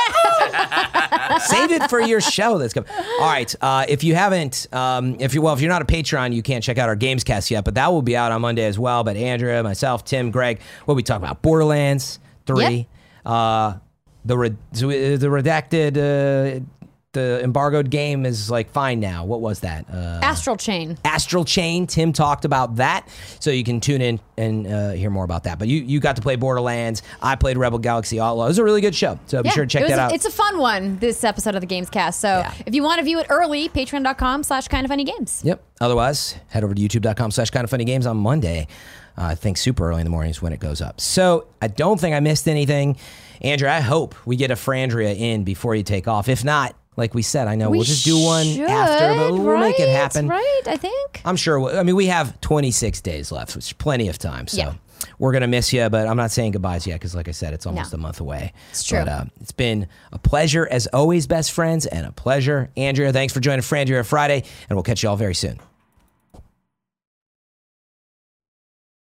S1: Save it for your show that's coming. All right. Uh, if you haven't, um, if you well, if you're not a Patreon, you can't check out our Gamescast yet, but that will be out on Monday as well. But Andrea, myself, Tim, Greg, what we talk about? Borderlands three, uh, the re- the redacted, uh, the embargoed game is like fine now. What was that? Uh,
S2: Astral Chain.
S1: Astral Chain. Tim talked about that, so you can tune in and uh, hear more about that. But you you got to play Borderlands. I played Rebel Galaxy Outlaw. It was a really good show, so be
S2: Yeah,
S1: sure to check
S2: it was
S1: that
S2: a-
S1: out.
S2: It's a fun one, this episode of the Gamescast. So
S1: Yeah.
S2: if you want to view it early, patreon.com slash kind of funny games.
S1: Yep. Otherwise, head over to youtube.com slash kind of funny games on Monday. Uh, I think super early in the morning is when it goes up. So I don't think I missed anything. Andrew, I hope we get a Frandria in before you take off. If not, like we said, I know
S2: We
S1: we'll just do one
S2: should,
S1: after, but we'll make it
S2: right,
S1: happen.
S2: Right, I think.
S1: I'm sure. We'll, I mean, we have twenty-six days left, which is plenty of time. So
S2: Yeah.
S1: we're going to miss you, but I'm not saying goodbyes yet because, like I said, it's almost
S2: No.
S1: a month away.
S2: It's true.
S1: But uh, it's been a pleasure, as always, best friends, and a pleasure. Andrea, thanks for joining Frandria Friday, and we'll catch you all very soon.